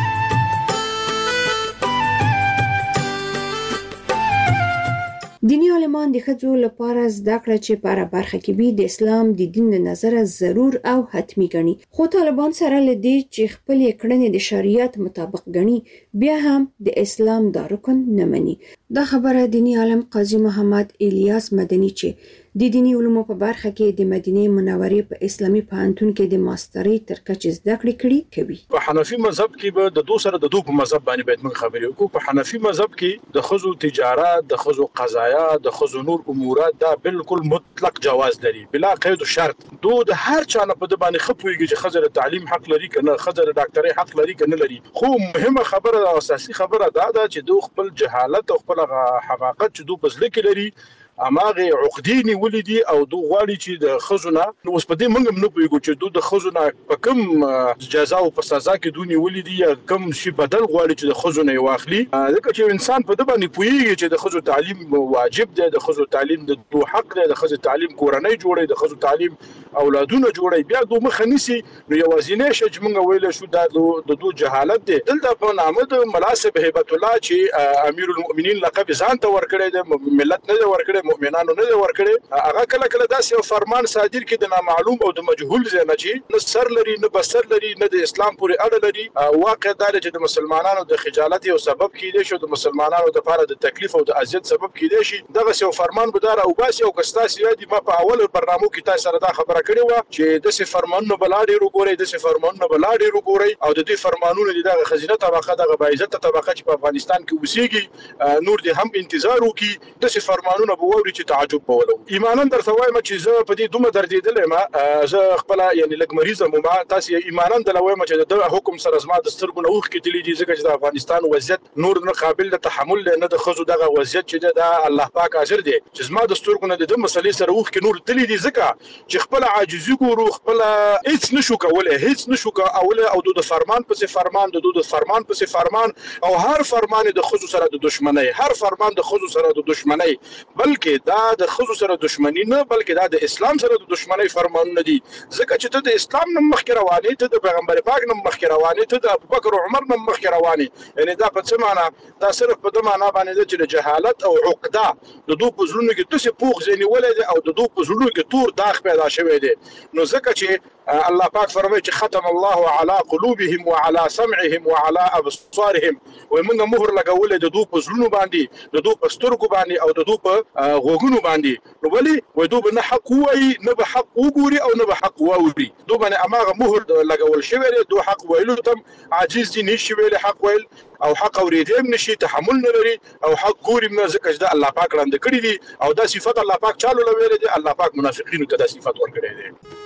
دینی عالمان د ښځو لپاره زده کړه چې په هره برخه کې وي د اسلام د دین له نظره ضرور او حتمی ګڼي، خو طالبان سره له دې چې خپلې کړنې د شریعت مطابق ګڼي، بیا هم د اسلام دا رکن نه مني. دا خبره دینی عالم قاضي محمد الیاس مدني چې د دینی علومو په برخه کې د مدینه منورې په اسلامي پوهنتون کې د ماسترۍ تر کچې زده کړې کړي کوي. په حنفي مذهب کې به د دوه سره د دوه په مذهب باندې باید موږ خبرې وکړو. په حنفي مذهب کې د خزو تجارت، د خزو قضایا، د خزو نور امورات دا بالکل مطلق جواز لري بلا قید او شرط. دوه د هر چا نه په د باندې خپويږي چې خزر تعلیم حق لري کنه، خزر ډاکټري حق لري کنه لري. خو مهمه خبره او اساسي خبره دا ده چې دوه خپل جهالت او خپل حقاقت چې دوه پزله کې لري، اماغه عقدینی ولیدي او دو غواړي چې د خزونه نو اوس په دې منګم نه پويګو چې دو د خزونه په کوم جزا او په سزا کې دونی ولیدي یا کوم شي بدل غواړي چې د خزونه واخلي. ځکه چې انسان په دې باندې پويږي چې د خزو تعلیم واجب دی، د خزو تعلیم د دو حق دی، د خزو تعلیم کورنۍ جوړي، د خزو تعلیم اولادونه جوړي. بیا دوه مخ نيسي نو یوازینې شج مونږ ویل شو د د دو جهالت دی. دلته په نامه د مناسب هیبت الله چې امیر المؤمنین لقب ځان ته ورکړی د ملت نه ورکړی، مؤمنانو نه ورکړي. هغه کله کله داسې فرمان صادر کې د نامعلوم او د مجهول ځای نه چې نه سر لري نه بسر لري نه د اسلام پورې اړه لري. واقع دا چې د مسلمانانو د خجالت او سبب کېدې شو، د مسلمانانو د لپاره د تکلیف او د اذیت سبب کېدې شي. دغه یو فرمان بدار او باسي او کستاسي یادي ما په اول برنامه کې تاسو سره دا خبره کړې و چې د سي فرمانونو بلاډي وګورئ، د سي فرمانونو بلاډي وګورئ او د دې فرمانونو دغه خزینه طبقه دغه بایزت طبقه چې په افغانستان کې وسیږي نور دې هم انتظار وکي. د سي فرمانونو به ووري چې تعجب بولو. ایمانن درته وایم چې زه په دې دومره دردېدل ما زه خپل یعنی لګ مریضه مو ما تاسو ایمانن د لوي چې د حکم سره زما د سترګو نوخ کې تللی دي، ځکه چې د افغانستان وضعیت نور نه قابل د تحمل نه د خزو دغه وضعیت چې د الله پاک حاضر دی چې زما د سترګو نه د مسلې سره وخ کې نور تللی دي، ځکه چې خپل عاجزي ګورو، خپل هیڅ نشو کولای، هیڅ نشو کولای او د فرمان پسې فرمان د د فرمان پسې فرمان او هر فرمان د خزو سره د دشمنی، هر فرمان د خزو سره د دشمنی، بلکې دا د خزو سره دشمنی نه بلکې دا د اسلام سره د دشمنی فرمانونه دي. ځکه چې ته د اسلام نوم مخکې روانې، ته د پیغمبر پاک نوم مخکې روانې، ته د ابوبکر او عمر نوم مخکې روانې. یعنی دا په څه معنا؟ دا صرف په دې معنا باندې چې جهالت او عقده د دوه پزړونو کې تاسو پوښ ځنی ولې او د دوه پزړونو کې تور داغ پیدا شوی دی. نو ځکه چې الله پاک فرمایي چې ختم الله على قلوبهم وعلى سمعهم وعلى ابصارهم، ومنه مهر لګول د دوه پزړونو باندې، د دوه پسترګو باندې او د دوه په غوګونو باندې. نو ولی وای دوه نه حق وای نه به حق وګوري او نه به حق واوري. دوه باندې اماغه مهر لګول شوی دی. دوه حق ویلو تم عاجز دي، نشي ویل حق ویل او حق اوریدم نشي، تحمل نه لري او حق ګوري نه، ځکه چې الله پاک لاندې کړی دي او دا صفات الله پاک چالو لوي دي. الله پاک منافقینو ته دا صفات ورکړي دي.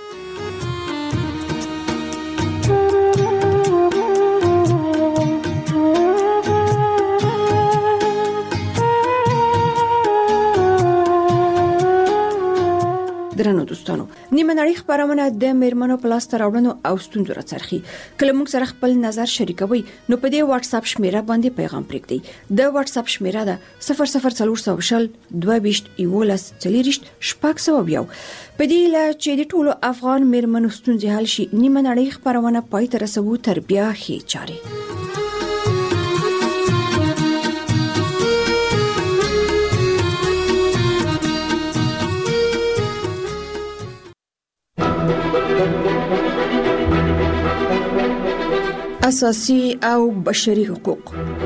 درنو دوستانو، نیمه نړۍ خبرونه د میرمنو په لاس ته راوړنو او ستونزو راڅرخي. کله موږ سره خپل نظر شریکوي نو په دې واتس اپ شمیره باندې پیغام پرېږدئ. د واتس اپ شمیره ده صفر صفر څلور سوه شل دوه ویشت یولس څلېرویشت شپږ سوه یو. په دې له چې د ټولو افغان میرمنو ستونزې حل شي، نیمه نړۍ خبرونه پای ته رسوو تر بیا ښې چارې. اساسي او بشري حقوق.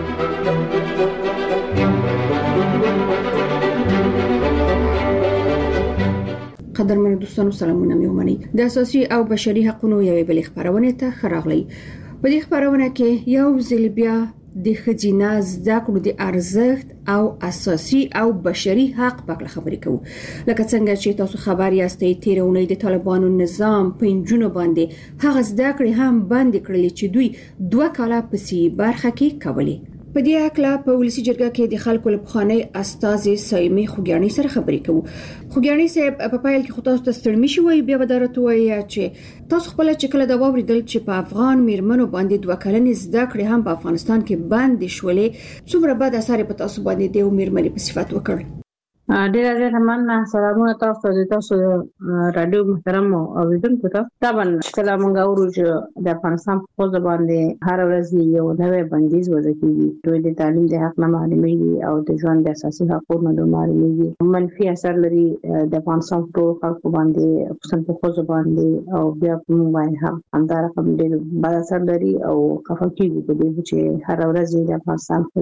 قدرمن دوستانو سلامونه مې ومنئ. د اساسي او بشري حقوقو یوې بلې خبرونه ته خراغلی. په دې خبرونه کې یو ځل بیا د خزینه زده کړو د ارزښت او اساسي او بشري حق په اړه خبرې کوو. لکه څنګه چې تاسو خبر یاستئ تیر اونۍ د طالبانو نظام په انجونو باندې هغه زده کړې هم بند کړلې چې دوی دوه کاله پسې برخه کې کولې. په دې اړه په ولسی جرګه کې د خلکو لپخانه استاد سایمه خوګیانی سره خبرې کوو. خوګیانی صاحب په پایل کې خو تاسو ته ستړمي شوي بیا ودارته وایي چې تاسو خپل چې کله دا واوریدل چې په افغان میرمنو باندې دوه کلنې زده کړې هم په افغانستان کې بند شولې، څومره بد اثر په تاسو باندې د میرمنې په صفت وکړ؟ ډیر زیات مننه. سلامونه تاسو ته، تاسو رادیو محترم اوریدونکو ته. طبعا کله موږ اورو چې د افغانستان په خوځ باندې هر ورځ یو نوې بندیز وضع کیږي، دوی د تعلیم د حق نه معلومیږي او د ژوند د اساسي حقوقو نه معلومیږي. منفي اثر لري د افغانستان په خلکو باندې، خصوصا په خوځ باندې، او بیا په موږ باندې هم همدار کوم ډیر بد اثر لري او خفه کیږي په دې چې هر ورځ د افغانستان په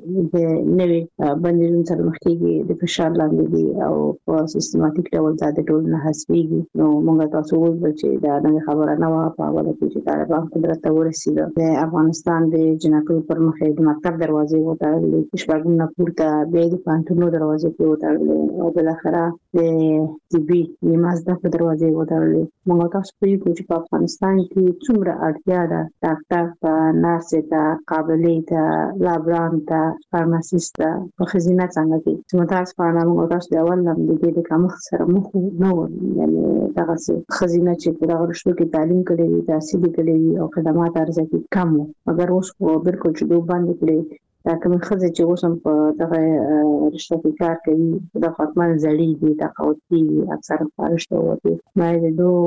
نوې بندیزونو سره مخ کیږي، د فشار لاندې دي او په سیستماتیک ډول د ټولنې حسابيږي. نو موږ تاسو وایو چې دا نه خبره نه وه په اوله کې چې طالبان قدرت ته ورسېده. د افغانستان د جنکو پر مخ د مکتب دروازې وتړلې، شپږم نه پورته به د پانتونو دروازې په وتړلې او بل اخره د طبي مازدا په دروازې وتړلې. موږ تاسو په یو چې په افغانستان کې څومره اړتیا ده ډاکټر ته، نرس ته، قابلې ته، لابران ته، فارماسیست ته، په خزینه څنګه کې چې تاسو په اړه موږ تاسو د اول لم د دې کوم سره مخ نه و، یعنی دا څه خزینه چې په دغه رشتو کې تعلیم کړي وي، تحصیل کړي وي او خدمات ارزښت کم و، مګر اوس په بالکل چې دوه باندې کړي دا کوم خزه چې اوس هم په دغه رشتو کې کار کوي د خاتمان زړی دي تقاوتي اکثر فارشته وته مې د دوه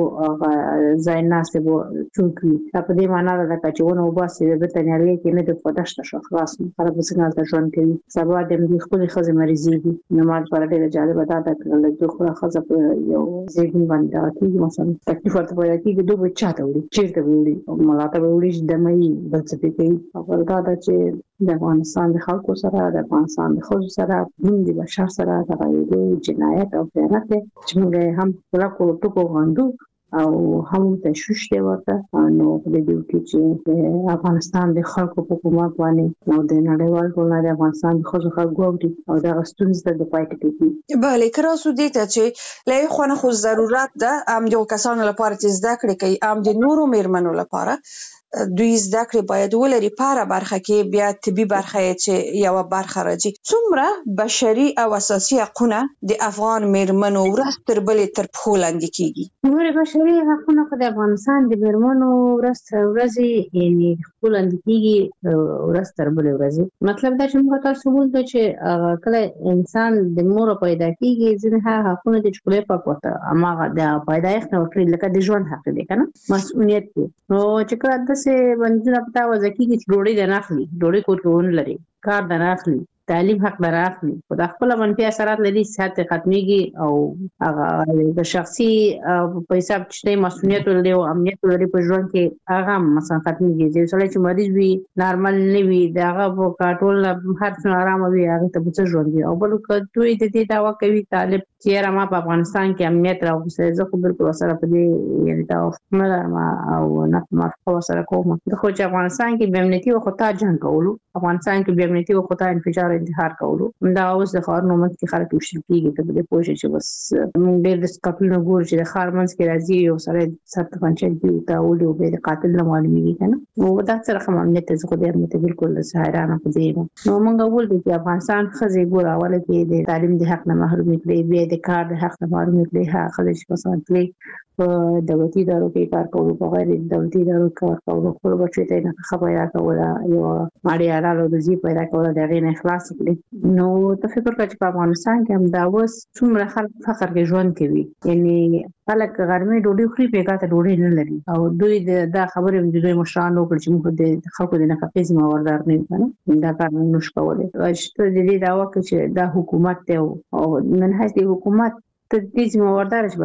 زایناسته وو چونکی په دې معنی دا چې ونه وباسي د بتنیالي کې نه د فداشت شو خلاص خراب څنګه ته ژوند کوي. سبا د دې خپل خزه مریضي دي نو مال پر ډېر جالب ده دا کله دوه خزه په یو زیګون باندې راځي مثلا تکلیف ورته وایي چې دوه چاته وړي چیرته وړي او ملاته وړي د مې بل څه کوي او دا چې د افغانستان د خلکو سره د افغانستان د خلکو سره د بشر سره د غیري جنایت او خیانت چې موږ هم ورکو ټکو غندو او هم تشویش دی ورته. نو په دې کې چې افغانستان د خلکو په حکومت باندې نو د نړیوال ټولنې د افغانستان د خلکو خلکو او د غستونز د پایټ کې bale کراسو دې ته چې لای خو نه خو ضرورت ده ام د کسانو لپاره چې زده کړې کوي ام د نورو میرمنو لپاره دوی زده کړې باید ولري پاره برخه کې بیا طبي برخه چې یو برخه راځي. څومره بشري او اساسي حقوقونه د افغان میرمنو ورځ تر بلې تر پښو لاندې کیږي؟ نور بشري حقوقونه د افغانستان د میرمنو ورځ تر ورځې یعنی پښو لاندې کیږي ورځ تر بلې ورځې. مطلب دا چې موږ تاسو وایو چې کله انسان د مور پیدا کیږي ځینې حقوقونه د چکلې په کوته اما د پیدایښت نو لکه د ژوند حق دی کنه مسؤلیت دی. نو چې کله سے بنځنه پتا وځي چې ډوړې نه اخلي، ډوړې کوټون لري، کار نه اخلي، تعلیم حق نه اخلي، خو خپل منفي اثرات لري، صحت ختميږي او هغه د شخصي په حساب چې مسؤلیت لري او امنیت لري په ژوند کې هغه مثلا ختميږي. چې سړی چې مریض وي نارمل نه وي داغه په کاټول هر څه آرام وي هغه ته څه ژوند وي او بل دوی د دې داوا کوي طالب چې ما په افغانستان کې امنیت راوځي. زه خو بالکل سره په دې یعنی دا نه ما او نه ما خو سره کوم خو چې افغانستان کې به امنیتي او خطا جنگ کولو، افغانستان کې به امنیتي او خطا انفجار انتحار کولو دا اوس د خارونو مت کې خلک وشل کیږي ته به پوښتنه چې بس موږ ډېر د سکاپلو ګور چې د خارمنس کې راځي او سره سات پنځه دی او ولې او به قاتل نه معلومیږي کنه نو دا سره کوم امنیت زه خو دې امنیت بالکل سهارانه په دې نو موږ ول چې افغانستان خزي ګور اوله کې د تعلیم د حق نه محروم کړي، بیا د کار د حق نه محروم کړي، ها خلک په ساتلې په دولتي ادارو کې کار کولو، په غیر دولتي ادارو کار کولو، خپل بچی ته نه خبره راکوله یو ماړی اړه د زی پیدا کوله د غیر اخلاص کړي. نو ته فکر کوي چې په افغانستان کې هم دا اوس څومره خلک فقر کې ژوند کوي، یعنی خلک غرمه ډوډۍ خوري پیګه ته ډوډۍ نه لري او دوی دا خبره د دوی مشران وکړي چې موږ د خلکو د نفقې ذمہ وردار نه یو دا کار نه نشو کولای. چې د دې دا وکړي چې دا حکومت ته او من هڅه حکومت ته دې ذمہ وردار شي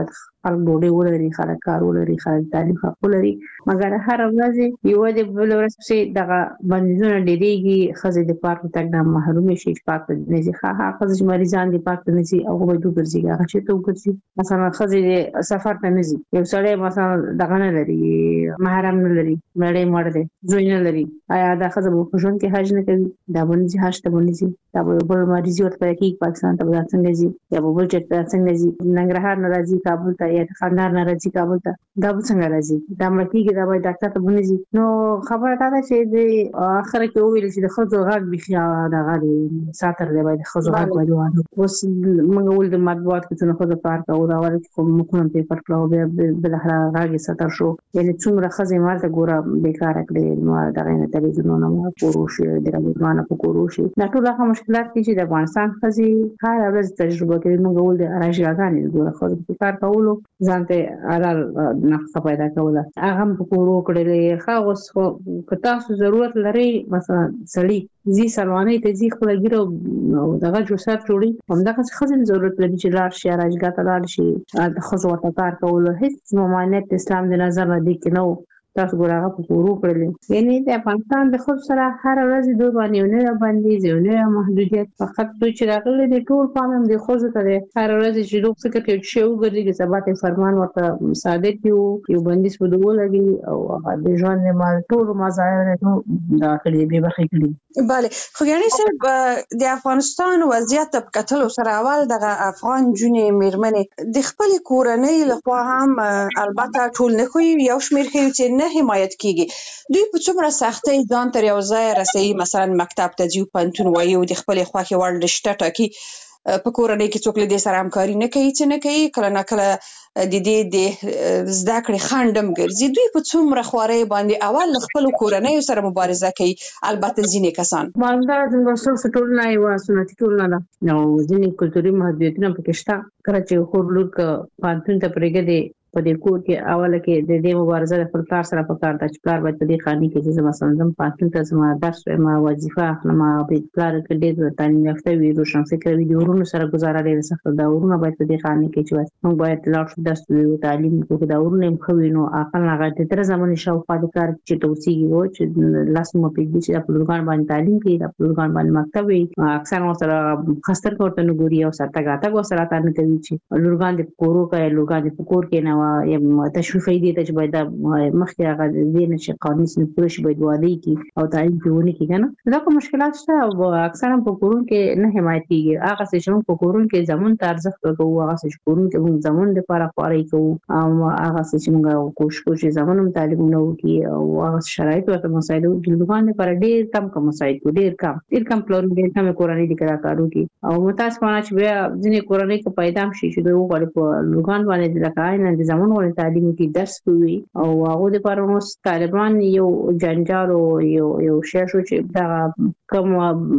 خلک ډوډۍ ولري، خلک کار ولري، خلک تعلیم حق ولري، مګر هر ورځ یو د بل ورځ چې دغه بندیزونه ډېریږي، ښځې د پارک تګ نه محرومې شي، پارک ته نه ځي. هغه ښځې چې مریضان دي پارک ته نه ځي، هغه باید وګرځي. هغه چېرته وګرځي؟ مثلا ښځې سفر ته نه ځي، یو سړی مثلا دغه نه لري، محرم نه لري، مړی مړ دی، زوی نه لري، آیا دا ښځه به په ژوند کې حج نه کوي؟ دا به نه ځي، حج ته به نه ځي. دا به بل مریض ورته پیدا کېږي پاکستان ته به دا څنګه ځي، یا به بل چېرته څنګه ځي؟ ننګرهار نه راځي کابل ته، یا کندهار نه راځي کابل ته، دا به څنګه راځي؟ دا مړ کېږي، دا باید ډاکټر ته به نه ځي. نو خبره دا ده چې د اخره کې وویل چې د ښځو غږ بیخي دغه دی، ساتر دی، باید د ښځو غږ باید واورو. اوس موږ ول د مطبوعات کې څونه ښځو کار کوو، دا اول کې خو مخونه پرې پټ کړه او بیا بالاخره غږ یې ساتر شو. یعنې څومره ښځې مالته ګوره بیکاره کړې، نو دغه نه تلویزیونونه مو پورو شي، د راډیوګانو په کورو شي. دا ټول هغه مشکلات دي چې د افغانستان ښځې هره ورځ تجربه کوي. موږ ول د راجګانې ګوره ښځو په کار کولو ځان ته حلال نفقه پیدا کوله، هغه هم په کورو کړلې. ښه اوس خو که تاسو ضرورت لرئ، مثلا سړي زی سلوانۍ ته ځي، خپله ګیره او دغه جوسات جوړي، همدغسې ښځې ضرورت لري چې لاړ شي راجګاه ته لاړ شي، د ښځو ورته کار کولو. هېڅ ممانعت د اسلام د نظر نه دې کې نه و. تاسو ګوره هغه په کورو کړلې. یعنې د افغانستان د ښځو سره هره ورځ دوی باندې یو نوی بندیز، یو نوی محدودیت. فقط دوی چې راغلي دي ټول پام هم د ښځو ته دی. هره ورځ چې روغ فکر کې یو شی وګرځي، سبا ته فرمان ورته صادق یو یو بندیز په دوی ولګي او هغه د ژوند مال ټول مزایا نه دا کړي به برخې کړي. بله خو یعنی صاحب د افغانستان وضعیت په کتلو سره اول دغه افغان جونې میرمنې د خپل کورنۍ لخوا هم البته ټول نه خو یو شمېر ښیي چې نه حمایت کیږي. دوی په څومره سختۍ ځان تر یو ځای رسوي، مثلا مکتب ته ځي، پوهنتون وایي او د خپلې خوښې وړ رشته ټاکي. په کورنۍ کې څوک له دې سره همکاري نه کوي، څه نه کوي، کله نه کله د دې د زده کړې خنډ هم ګرځي. دوی په څومره خوارۍ باندې اول له خپلو کورنیو سره مبارزه کوي. البته ځینې کسان مالدار زموږ څه ټولنه یوه سنتي ټولنه ده او ځینې کلتوري محدودیتونه پکې شته. کله چې خور لور که پوهنتون ته پرېږدي، په دې کور کې اوله کې د دې مبارزه د خپل پلار سره پکار ده چې پلار باید په دې خاني کې چې زه مثلا ځم پوهنتون ته ځم، درس وایم، وظیفه اخلم، پلار که ډېر تعلیم یافته وي، روشنفکره وي، د ورونو سره ګزاره ډېره سخته ده. ورونه باید په دې خاني کې چې موږ باید لاړ شو درس ووایو، تعلیم وکړو. دا ورونه هم ښه وي، نو اقل هغه د تره زمانې شاوخوا د کار چې توصیږي و چې لاس مو پرېږدي چې دا په لورګان باندې تعلیم کوي، دا په لورګان باندې مکتب وي. اکثر ورسره ښه سترګه ورته نه ګوري او سر تګ راتګ ورسره راته نه کوي چې لورګان دې په کورو کوي، لورګان دې په کور کې نه وه، یا تشویقي دي ته چې باید مخکې هغه دې نه چې قانون سم پوره شي، باید واده کړي او تعلیم پرې ونه کړي. که نه دا کوم مشکلات شته او اکثر هم په کورونو کې نه حمایت کېږي. هغسې چې موږ په کورونو کې زمون ته ارزښت ورکوو، هغسې چې کورونو کې موږ زمون دپاره خوارۍ کوو، او هغسې چې موږ کوشش کوو چې زمون هم تعلیمونه وکړي او هغسې شرایط ورته مساعد وکړي. لورګانو دپاره ډېر کم کم مساعد کوو، ډېر کم ډېر کم پلرونه ډېر کمې کورنۍ دي که دا کار وکړي. او متاسفانه چې بیا ځینې کورنۍ که پیدا هم شي چې دوی وغواړي په لورګانو باندې لکه عیناً د زمون غوندې تعلیم کې درس کوي او هغه لپاره اوس طالبان یو جنجال او یو یو شی شو چې دا کوم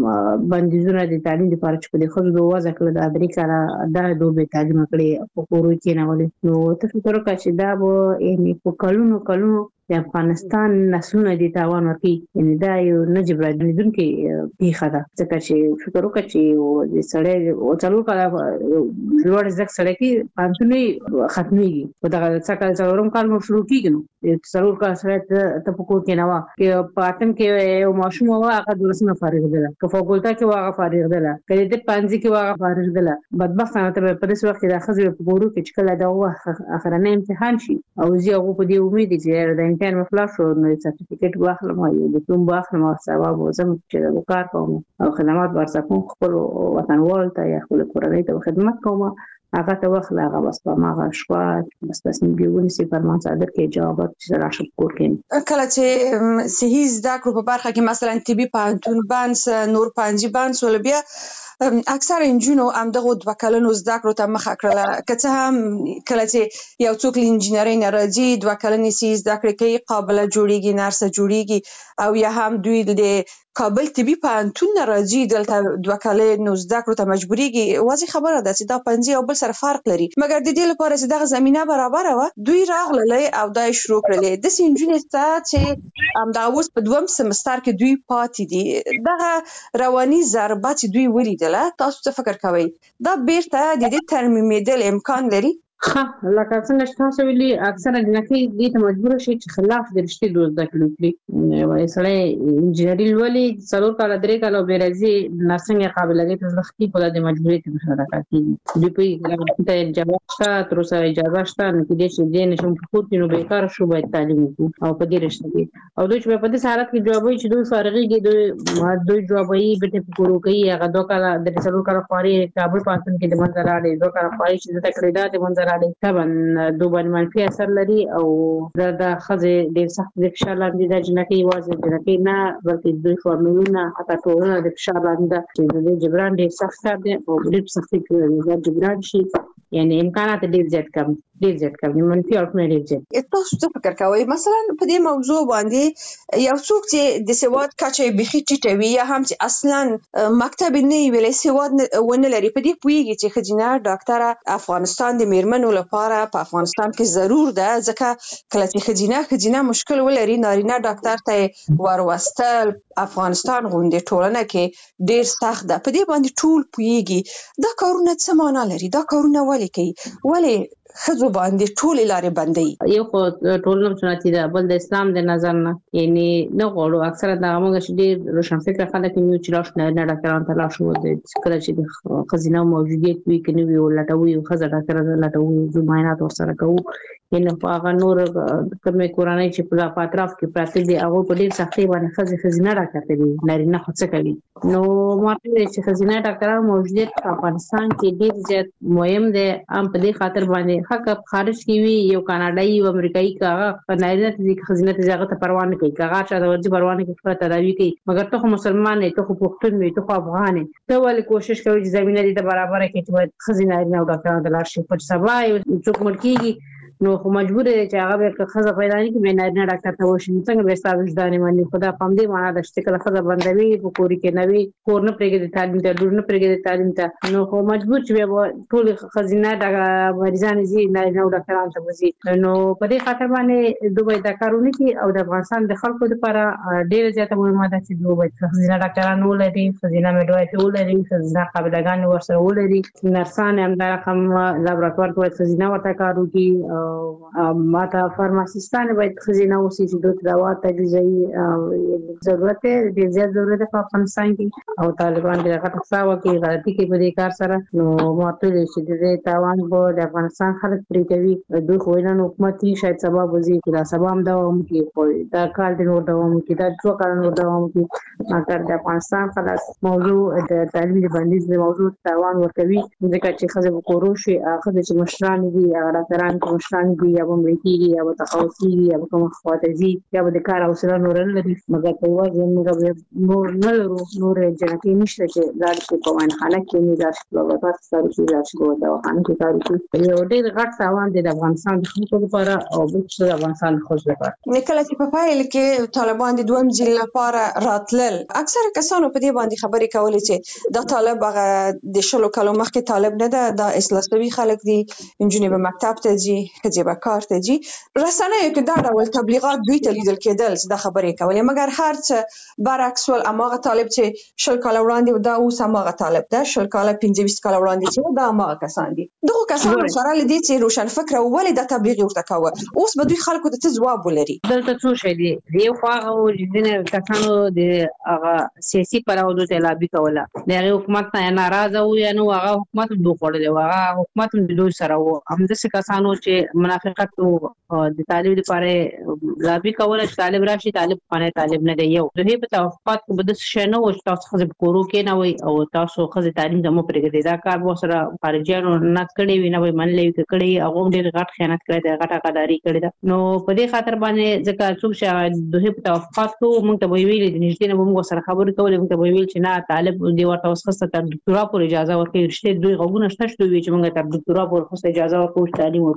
بندیزونه د تعلیم لپاره چې په خپل د وځه کړل د درې کاله دا دوه تعلیم کړي په کورو کې نه ولې. نو ته فکر وکړه چې دا به یعنې په کلونو کلونو د افغانستان نسلونه دي تاوان ورکړي. یعنې دا یو نه جبرانېدونکې پېښه ده، ځکه چې فکر وکړه چې د سړی څلور کاله لوړ زده کړه سړی کې پوهنتون ختمېږي، په دغه څلورم څلورم کال نور شروع کېږي. نو څلور کاله سړی ته په کور کې نه وه، که په اتم کې یو ماشوم وه هغه دولسمه فارغېدله، که فاکولته کې وه هغه فارغېدله، که د ده پوهنځي کې وه هغه فارغېدله. بدبختانه ته په داسې وخت کې دا ښځې په کورو کې چې کله دغه وخت اخرنی امتحان شي او زه هغو په دې امید دي چې د امتحان مې خلاص شو نو سرټیفیکټ به اخلم او یو ډیپلوم به اخلم او سبا به ځم چې کار کوم او خدمات به ورسره کوم، خپلو وطنوالو ته یا خپلې کورنۍ ته به خدمت کوم. هغه ته وخت له هغه بس په هغه شپه بس تصمیم کې ونیسي، فرمان صادر کې جوابات چې راشه کور کې. کله چې صحي زده کړو په برخه کې مثلا طبي پوهنتون بانس، نور پوهنځي بانس ول، بیا اکثر انجونو هم دغه دوه کلنو زده کړو ته مخه کړله. که څه هم کله چې یو څوک له انجینرۍ نه راځي دوه کلنې صحي زده کړې کوي، قابله جوړېږي، نرسه جوړېږي، او یا هم دوی د کابل طبي پوهنتون نه راځي دلته دوه کلنو زده کړو ته مجبورېږي. واضح خبره ده چې دا پوهنځي یو بل سره فرق لري، مګر د دې لپاره چې دغه زمینه برابره وه دوی راغللی او دا یې شروع کړلې. داسې نجونې شته چې همدغه اوس په دویم سمستر کې دوی پاتې دي. دغه رواني ضربه چې دوی ولیدله، تاسو څه فکر کوئ دا بیرته د دې ترمیمېدل امکان لري؟ ها لکه څنګه چې تاسو ویلي اکثره جنکې دې ته مجبور شي چې خلاف د رښتې دوز د کړو کړی سړی انجینری لولي څلور کال درې کال به راځي نرسنګ قابل لګي ته لختي په د مجبورې ته مشوره کوي دی په ته جواب شته تر اوسه اجازه شته نو کې دې چې دې نشم په کوټ نو به کار شو باید تعلیم وکړو او په دې رښتې کې او دوی چې په دې حالت کې جوابوي چې دوی فارغي دوی دوی جوابوي به په کورو کوي هغه دوه کال د څلور کال خوري کابل پاتن کې د منځ راړي دوه کال خوري چې د تکړه د منځ راړي طبعا دوه منفي اثر لري او دا خزه د سخت د فشار لاندې د جنکې واځي جنکې نه بلکې دوی فورمولونه حتی ټولنه د فشار لاندې چې د جبران ډیر سخت کار دی او ډیر سخت کې د جبران شي یعنی امکانات ډیر زیات کم ډیر زیات کم منفي اړخونه ډیر زیات. تاسو څه فکر کوئ مثلا په دې موضوع باندې یو څوک چې د سواد کچه بيخي ټیټه وي یا هم چې اصلا مکتب نه ویلې سواد ونه لري په دې پویږي چې خجینه ډاکټر افغانستان د میرمنو لپاره په افغانستان کې ضرور ده ځکه کله چې خجینه خجینه مشکل ولري نارینه ډاکټر ته ورواستل افغانستان غونډه ټولنه کې ډیر سخت ده. په دې باندې ټول پویږي دا کارونه څه معنا لري دا کارونه ولې کوي ولې خزو باندې ټول لارې بندي یو خو ټولنه سنتي ده بل د اسلام د نظر نه یعنی نه غواړو اکثره د موږ چې ډیر روشن فکر خلک نیو چې لاش نه نه ډاکټران ته لاش وو د کله چې د خزینه موجودیت وي کني وی ولټوي او خزه ډاکټر لټوي جو معاینات ورسره کوو ینه په هغه نور کومه کورانه چې په اطراف کې پراته دي هغه په ډیر سختي باندې خزه خزینه ډاکټر دي نارینه خو څه کوي نو ماته چې خزینه ډاکټرانو موجودیت په افغانستان کې ډیر زیات مهم دي ام په دې خاطر باندې حق خارج کی وی یو کاناډایي او امریکایي کاغه نارینه دې خزینه ته ځای ته پروا نه کوي کاغه چې د ورځي پروا نه کوي تداوی کوي مګر ته مسلمان نه ته پښتون نه ته افغان نه ته ولې کوشش کوي چې زمينه دې برابر کړي چې خزینه نه او ډاکټرانو د لارښي په سبا یو څوک ملکیږي نو خو مجبور دي چې هغه به خزه پیدا نه کی بنارینه ډاکټر ته وشي څنګه به ستاسو ځدانې باندې خدا پام دې معنا د شته کله خزه بندوي په کوري کې نوي کور نه پرېږدي تعلیم ته ډور نه پرېږدي تعلیم ته نو خو مجبور چې به ټول خزینه د مریضان زی نه نه ډاکټرانو ته وزي نو په دې خاطر باندې دوی دا کارونه کوي او د افغانستان د خلکو لپاره ډېر زیاته مهمه ده چې دوی خزینه ډاکټرانو ولري خزینه میډوایف ولري خزینه قابلګان ورسره ولري نرسان هم دا کوم لابراتوار کې خزینه ورته کارو کوي او ماته فارماسيستان باید خزینه اوسې چې دوی دوا تجهیزي ضرورت دی زیات ضرورت په افغانستان کې او طالبان د هغه څاو کې غلطي کوي په دې کار سره نو ماته چې د دې تاوان به د افغانستان خلک پرې کوي دوی خو نه حکومت شاید سبب وزي چې دا سبب هم دوام کوي خو دا کال د نور دوام کوي دا څو کال نور دوام کوي مګر د افغانستان خلاص موضوع د تعلیم د بندیز د موضوع تاوان ورکوي ځکه چې خزه وکړو شي هغه چې مشران دي هغه ډاکټران کې مشران دي یا امریکایي یا تخصصي یا کوم خواتزي یا د کار او سره نور نه لري مګر په وځي موږ نور نه لرو نور جنکې نشته چې دا چې په وان خانه کې نه داشت لږه تاسو سره چې راشي په دا خانه کې کار کوي یو ډېر غټ تاوان دی د افغانستان د خلکو لپاره او د افغانستان خو لپاره نکله چې په پایل کې طالبان د دویم ځل لپاره راتلل اکثر کسانو په دې باندې خبرې کولې چې د طالب هغه د شلو کلو مخکې طالب نه ده د اسلامي خلک دي انجنیر په مکتب ته ځي خځه به کار ته ځي رسنیو کې دا ډول تبلیغات دوی ته لیدل کېدل چې دا خبرې کولې مګر هر څه برعکس ول اماغه طالب چې شل کال وړاندې دا اوس اماغه طالب ده شل کال پنځه ویشت کال وړاندې چې دا اماغه کسان دي دغه کسان سره لدی چې روشن فکر ولې د تبلیغ ورته کوي اوس به دوی خلکو ته ځواب ولري دلته څه شي دي یو خواغه او جنې کسانو د هغه سیاسي پراودو ته لابي کوله د حکومت نه ناراضه و یا نو هغه حکومت دوه خړل هغه حکومت د دوی سره و هم د څه کسانو چې منافقت د طالب لپاره لابي کوله چې طالب راشي طالب باندې طالب نه دی یو دوی په توافقات کې بده شنه او تاسو خو په کورو کې نه وي او تاسو خو تعلیم د مو پرېږدي دا کار مو سره خارجيانو نه کړی وي نه وي منلې کړی هغه ډېر غټ خیانت کړی دی غټه قداري کړی دی نو په دې خاطر باندې ځکه څوک چې دوی په توافقات کې موږ ته ویل دي نشته نه موږ سره خبرې کولې موږ ته ویل چې نه طالب دی ورته وسخه تر ډاکټرا پورې اجازه ورکړي رښتې دوی غوونه شته چې دوی چې موږ تر ډاکټرا پورې خو اجازه ورکوو تعلیم ورکوو دا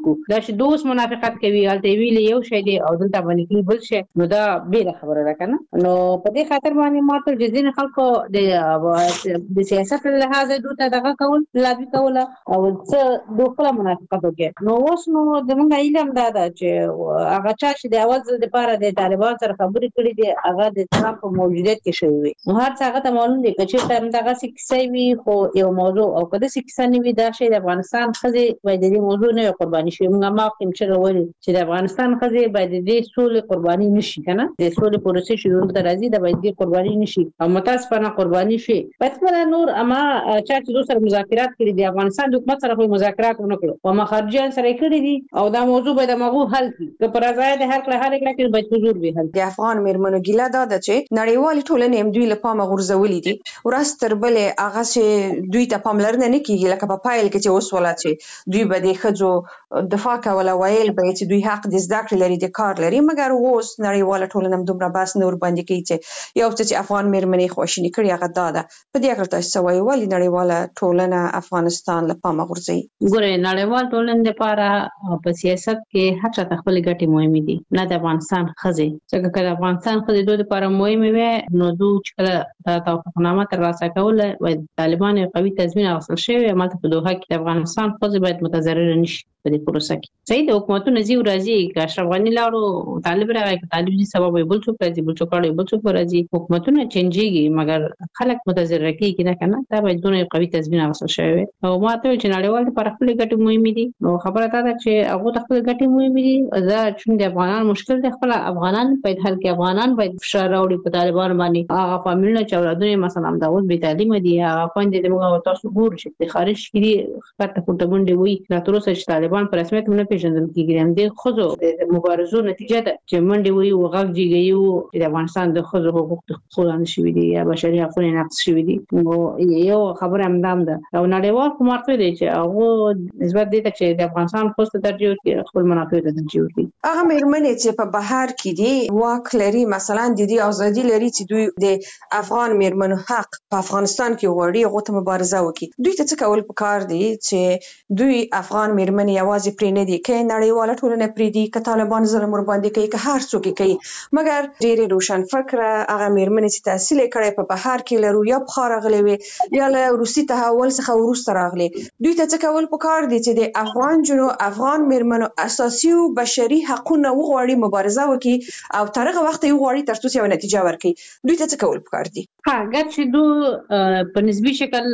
چې دوس منافقت کوي الته ویل یو شی دی او دلته باندې بل شي نو دا بیل خبره ده کنه. نو په دې خاطر باندې ماته د ځین خلکو د د سیاست له لحاظه دوته دغه کول لابي کول او څه دوه منافقت وکړي. نو اوس نو د موږ علم دا ده چې هغه چا چې د اواز لپاره د طالبان سره خبرې کړې دي هغه د ټرمپ په موجودیت کې شوی وي. نو هر څه هغه ته معلوم دي چې تر دغه کیسه وي خو یو موضوع او کله چې کیسه نه وي دا شی د افغانستان خزي باید د موضوع نه قرباني شي. موږ ما کوم چې وایي چې د افغانستان خزي باید د سولې قرباني نشي کنه د سولې پروسې شروع ته راځي د باید قرباني نشي او متاسفانه قرباني شي. پس بل نور اما چا چې دوه سره مذاکرات کړي دي افغانستان د حکومت سره کوم مذاکرات نه کړو او مخارجان سره کړي دي او دا موضوع به د مغو حل کی که پر ځای د هر کله هر کله کې به حضور به حل. د افغان میرمنو ګیله دا ده چې نړیوال ټولنې هم دوی له پامه غورځولې دي ورستر بل هغه چې دوی ته پاملرنه نه کیږي لکه په پایل کې چې اوس ولا چې دوی به د خځو دفاع کوله ویل به چې دوی حق د زده کړې لري د کار لري مګر اوس نړیوال ټولنه هم دومره باس نور باندې کوي چې یو څه افغان میرمنې خوشینی کړی هغه دا ده. په دې اړه تاسو وایي ولی نړیواله ټولنه افغانستان له پامه غورځي؟ ګوره نړیوال ټولنه لپاره په سیاست کې هر څه خپل ګټې مهمه دي نه د افغانستان خزي څنګه کله افغانستان خزي دوی لپاره مهمه وي نو دوی چې کله د توافقنامه ترلاسه کول او طالبان قوي تضمین حاصل شوی مالته په دوحه کې افغانستان خزي باید متضرر نشي په دې پروسه کې. صحیح د حکومتونو زیو راځي که اشرف غنی لاړو طالب راغی طالب دي سبب بل څه راځي بل څه کړي بل څه راځي حکومتونه چنجيږي مګر خلک متضرر کیږي نه کنه دا باید دونه قوي تضمین حاصل شوی او ماته چې نړیوال پر خپل ګټې مهمه دي. نو خبره دا ده چې هغه خپل ګټې مهمه دي دا چې د افغانان مشکل د خپل افغانان په حل کې افغانان باید فشار راوړي په طالبان باندې هغه فامیلونه چې اولادونه مثلا د اوس به تعلیم دي هغه باندې د موږ تاسو ګور چې خارج کړي خپل ته کومه وي لا تر اوسه چې طالبان په رسمیت نه پیژندل کیږي. هم د خزو د مبارزو نتیجه ده چې منډي وي او غږ جیږي د افغانستان د خزو حقوق خلانه شوی دي یا بشري حقوق نقض شوی دي. نو یو خبره هم دام ده او نړیوال حکومت دی چې هغه نسبت دي چې د افغانستان خو ست درجه کې خپل منافع ته درجه ورکړي. هغه مېرمنې چې په بهر کې دي واک لري مثلا د دې ازادي لري چې دوی د افغان مېرمنو حق په افغانستان کې وړي غوته مبارزه وکړي. دوی ته څه کول پکار دي چې دوی افغان مېرمنې یوازې پرې نه دي کې نړیواله ټولنه پرې دي که طالبان ظلم ور باندې کوي که هر څوک کوي مګر ډېر روشن فکر هغه مېرمنې چې تحصیل کړي په بهر کې لرو یا په خارغلې وي یا له روسي تحول څخه وروسته راغلي دوی ته څه کول پکار دي چې د افغان جنو افغان مېرمنو اساسي او بشري حقوقونه وغواړي مبارزه وکړي او تر هغه وخت یو غواړي تر څو یو نتیجه ورکړي. دوی ته څه کول پکار دي؟ ها ګر چې دوی په نسبي شکل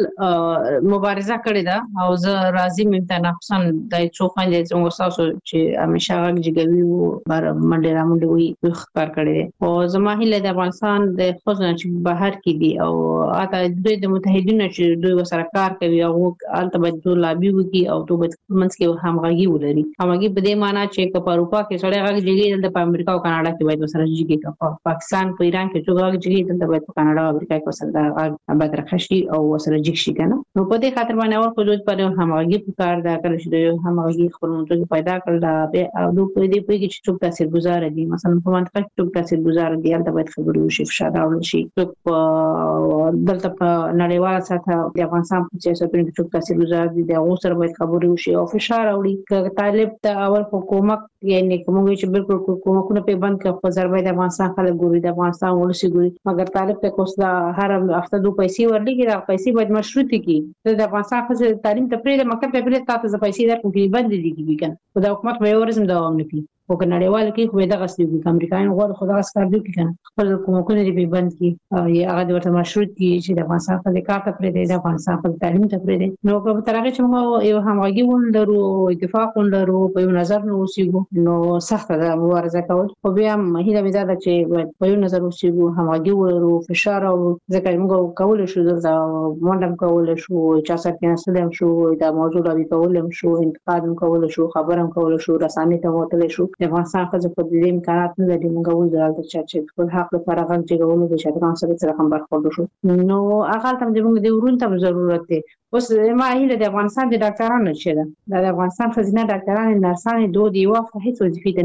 مبارزه کړې ده او زه راضي مم ته نقصان د څو باندې څنګه تاسو چې همیشه غږیږي او بار منډه را منډه وي ښکار کړي او زما هیله د افغانستان د خزانه چې بهر کې دي او اته دوی د متحدینو چې دوی وسره کار کوي او البته باید دوی لابي وکي او دوی باید منځ کې همغږي ولري. همغږي په دې معنی چې په اروپا کې سړی غږیږي د امریکا او کاناډا کې باید وسره جګي په پاکستان په ایران کې چې غږیږي د باید په کاناډا او امریکا کې وسره د باید راخشي او وسره جګ شي کنه. نو په دې خاطر باندې اور په دوی په همغږي په کار دا کړی چې همغږي خپلونو پیدا کړل او دوی په دې په کې چې څوک تاثیرګذار دي مثلا په منطقه کې څوک تاثیرګذار دي دا باید خبرو شي فشار راوړل شي. څوک دلته په نړیواله سطح د افغانستان په سیاستونو کې څوک تاثیرګذار دي دا اوس سره باید خبرو شي او فشار راوړي که طالب ته اول حکومت یعنی کومه چې بالکل حکومتونه په بند کې خو ضربې د افغانستان خلک ګوري د افغانستان ولسی ګوري مګر طالب ته کوسه هر هفته دوه پیسې ورلګي دا پیسې باید مشروطي کی د افغانستان خزه تعلیم ته پرې د مکتب ته پرې تاسو پیسې درکړي باندې دي کیږي دا حکومت به ورزم دوام نکړي او کناړیوال کې خو دا غسي کوي امریکایان غواړي خدا غس کار دی کنه خپل حکومتونه دی په بند کې یا هغه ورته مشروط کی چې د افغانستان په کار ته پرې دی د افغانستان په تعلیم ته پرې دی نو په ترغه چې موږ یو همغږي ولرو اتفاق ولرو په یو نظر نو اوسېګو نو سخت ده مبارزه کول خو بیا مهیله مې ده چې په یو نظر اوسېګو همغږي ولرو فشار او ځکه موږ کول شو د منډم کول شو چې سره کې نسلم شو د موضوع لوي کولم شو انتقاد کول شو خبرم کول شو رسانې ته وتل شو د افغانستان خزه په دې امکانات نه لري موږ ولر د چا چې خپل حق لپاره غږ جوړول د شاګردانو سره سره هم برخورد شو نو هغه تم د موږ د ورون ته ضرورت دی اوس ما هیله د افغانستان د ډاکټرانو چې ده د افغانستان خزینه ډاکټرانو نرسانو دوه دی وافه هیڅ وظیفه ته نه ځي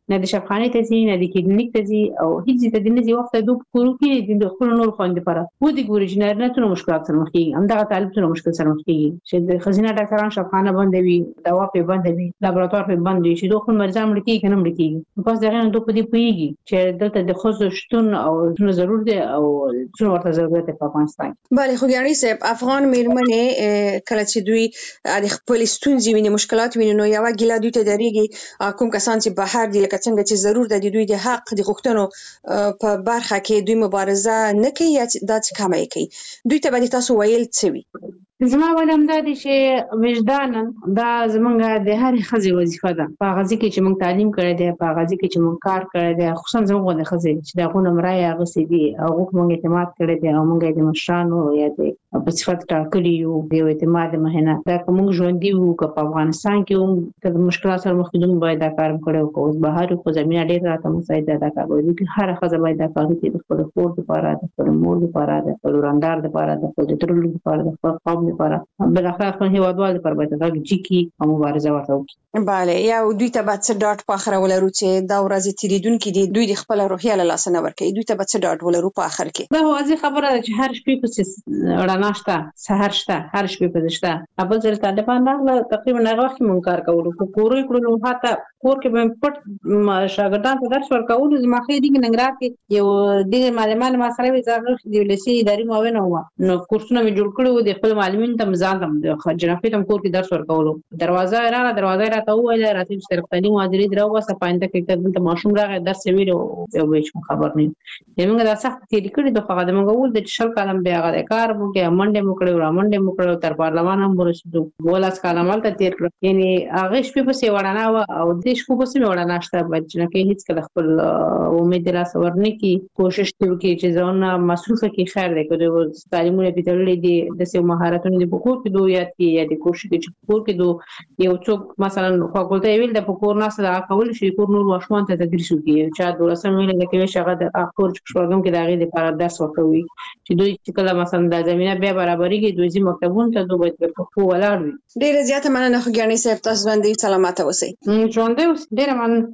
نه د شفخانه ته ځي نه د کلینیک ته ځي او هیڅ ته د نزي وخت دوه کورو کې د خپل نور خوند لپاره و د ګورجنر نه ټول مشکلات سره مخ کیږي همدغه طالب ټول مشکل سره مخ کیږي چې د خزینه ډاکټران شفخانه بندوي دوا په بندوي لابراتوار په بندوي چې دوه خپل مریضان مړ کیږي کنه مړ کیږي پس دغه نه دوه په دې پويږي چې دلته د خوځو شتون او څه ضرور دي او څه ورته ضرورت په افغانستان. بله خو ګاڼي صاحب افغان میرمنې کله چې دوی د خپل ستونزې ویني مشکلات ویني نو یو ګیله دوی ته درېږي کوم کسان چې بهر دي لکه څنګه چې ضرور د دوی د حق د غوښتنو په برخه کې دوی مبارزه نه کوي یا د څه کمای کوي دوی ته به تاسو ویل څه وي؟ زما ولهم دا دي چې وجدان دا زمونږ د هر خزي وظیفه ده په غزي کې چې موږ تعلیم کړی دی په غزي کې چې موږ کار کړی دی خصوصا زموږ د خزي چې دا غو نمرای هغه سي دي او موږ اعتماد کړی دی او موږ د مشرانو یا د په صفات ټاکلي یو د اعتماد مهنه دا کوم ژوند دی وو په افغانستان کې د مشکلات سره مخ کېدون باید دا کار کړو او بهر کو زمينه ډیر راته مساعده دا کار وایي چې هر خزه باید دا کار کوي د خپل کور لپاره د خپل مور لپاره د خپل وراندار لپاره د خپل ترور لپاره د خپل قوم لپاره بل اخر خپل هیوادوال لپاره باید دا چې کی مبارزه وکړي. بله یا دوی ته به څه ډاټ په اخر ولرو چې دا ورځ تیریدونکو دي دوی د خپل روحیه له لاس نه ورکړي دوی ته به څه ډاټ ولرو په اخر کې؟ دا واضح خبره ده چې هر شپې په رڼا شته سحر شته هر شپې په شته ابل ځل طالبان راغله تقریبا هغه وخت مونږ کار کوو خو کورې کړو هاته کور کې به پټ شاګردان ته درس ورکول زما خې دي ننګرهار کې یو د معلمان ما سره وزارت د ولسی اداري معاون و نو کورسونه مې جوړ کړو د خپل معلمین ته مزاندم د جنافي تم کور کې درس ورکول دروازه را دروازه را ته وایي راځي چې تعلیم وزیر درو واسه پاینده کې د ماشوم راغی درس ویلو یو به خبر نه یمنګ دا سخت تیری کړی د خدای موږ ول د شل کالم بیا غا کار مو کې منډه مو کړو را منډه مو کړو تر پارلمان هم ورسېدو ولاس کالم ته تیر کړ یعنی هغه شپه په سی وړانا او د شپه په سی وړانا شته بچنه کې هیڅ کله خپل امید را سورنه کې کوشش وکړي چې ځونه مصروفه کې خیر دی کړو تعلیمونه پیټلې دي د سیو مهارتونو د بکور کې دوه یا کې د کوشش کې کور کې دوه یو څوک مثلا فاکولټي ویل د پکور نه سره کول شي کور نور واشمان ته تدریس وکړي چې دولسم ویل د کې شغه د اخور شپږم کې دغه لپاره درس ورکوي چې دوی چې کله مثلا د زمينه به برابرۍ کې دوی زی مکتبون ته دوی په خو ولاړ وي. ډیره زیاته مننه خو ګاڼي صاحب تاسو باندې سلامات اوسئ. ژوند دې اوس ډیره مننه.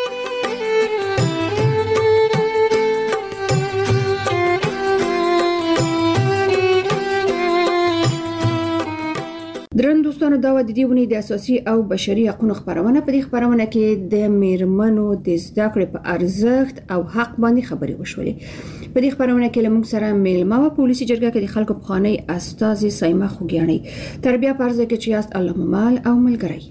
درن دوستانو دا د دې ونې د اساسي او بشري حقوقو خبرونه په دې خبرونه کې د میرمنو د زده کړې په ارزښت او حق باندې خبرې وشولې. په دې خبرونه کې لمونږ سره میلمه او پولیسي جرګه کې د خلکو په خاني استاذ سایمه خوګیاني تربیه پرځه کې چې یاست الله ممال او ملګری.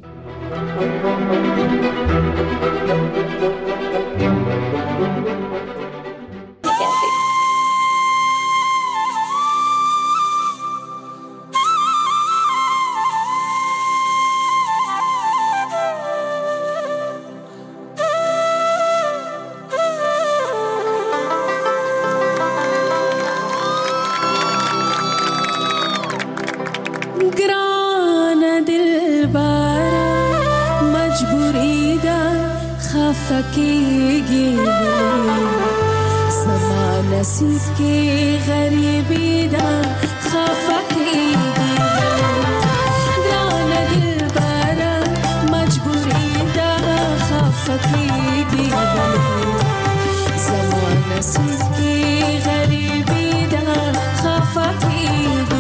फकीगी समा नसीब की गरीबी दा खफकीगी ग्रान दिल बारा मजबूरी दा खफकीगी समा नसीब की गरीबी दा खफकीगी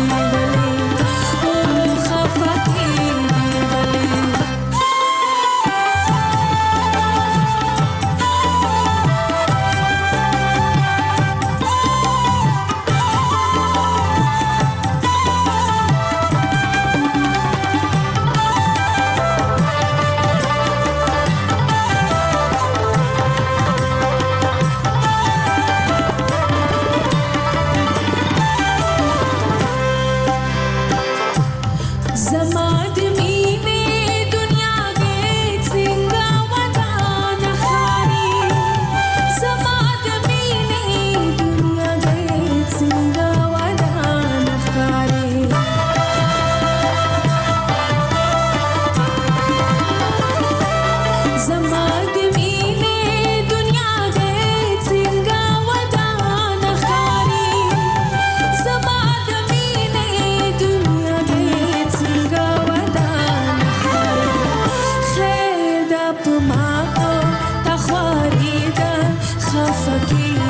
تخوا خفه کیږي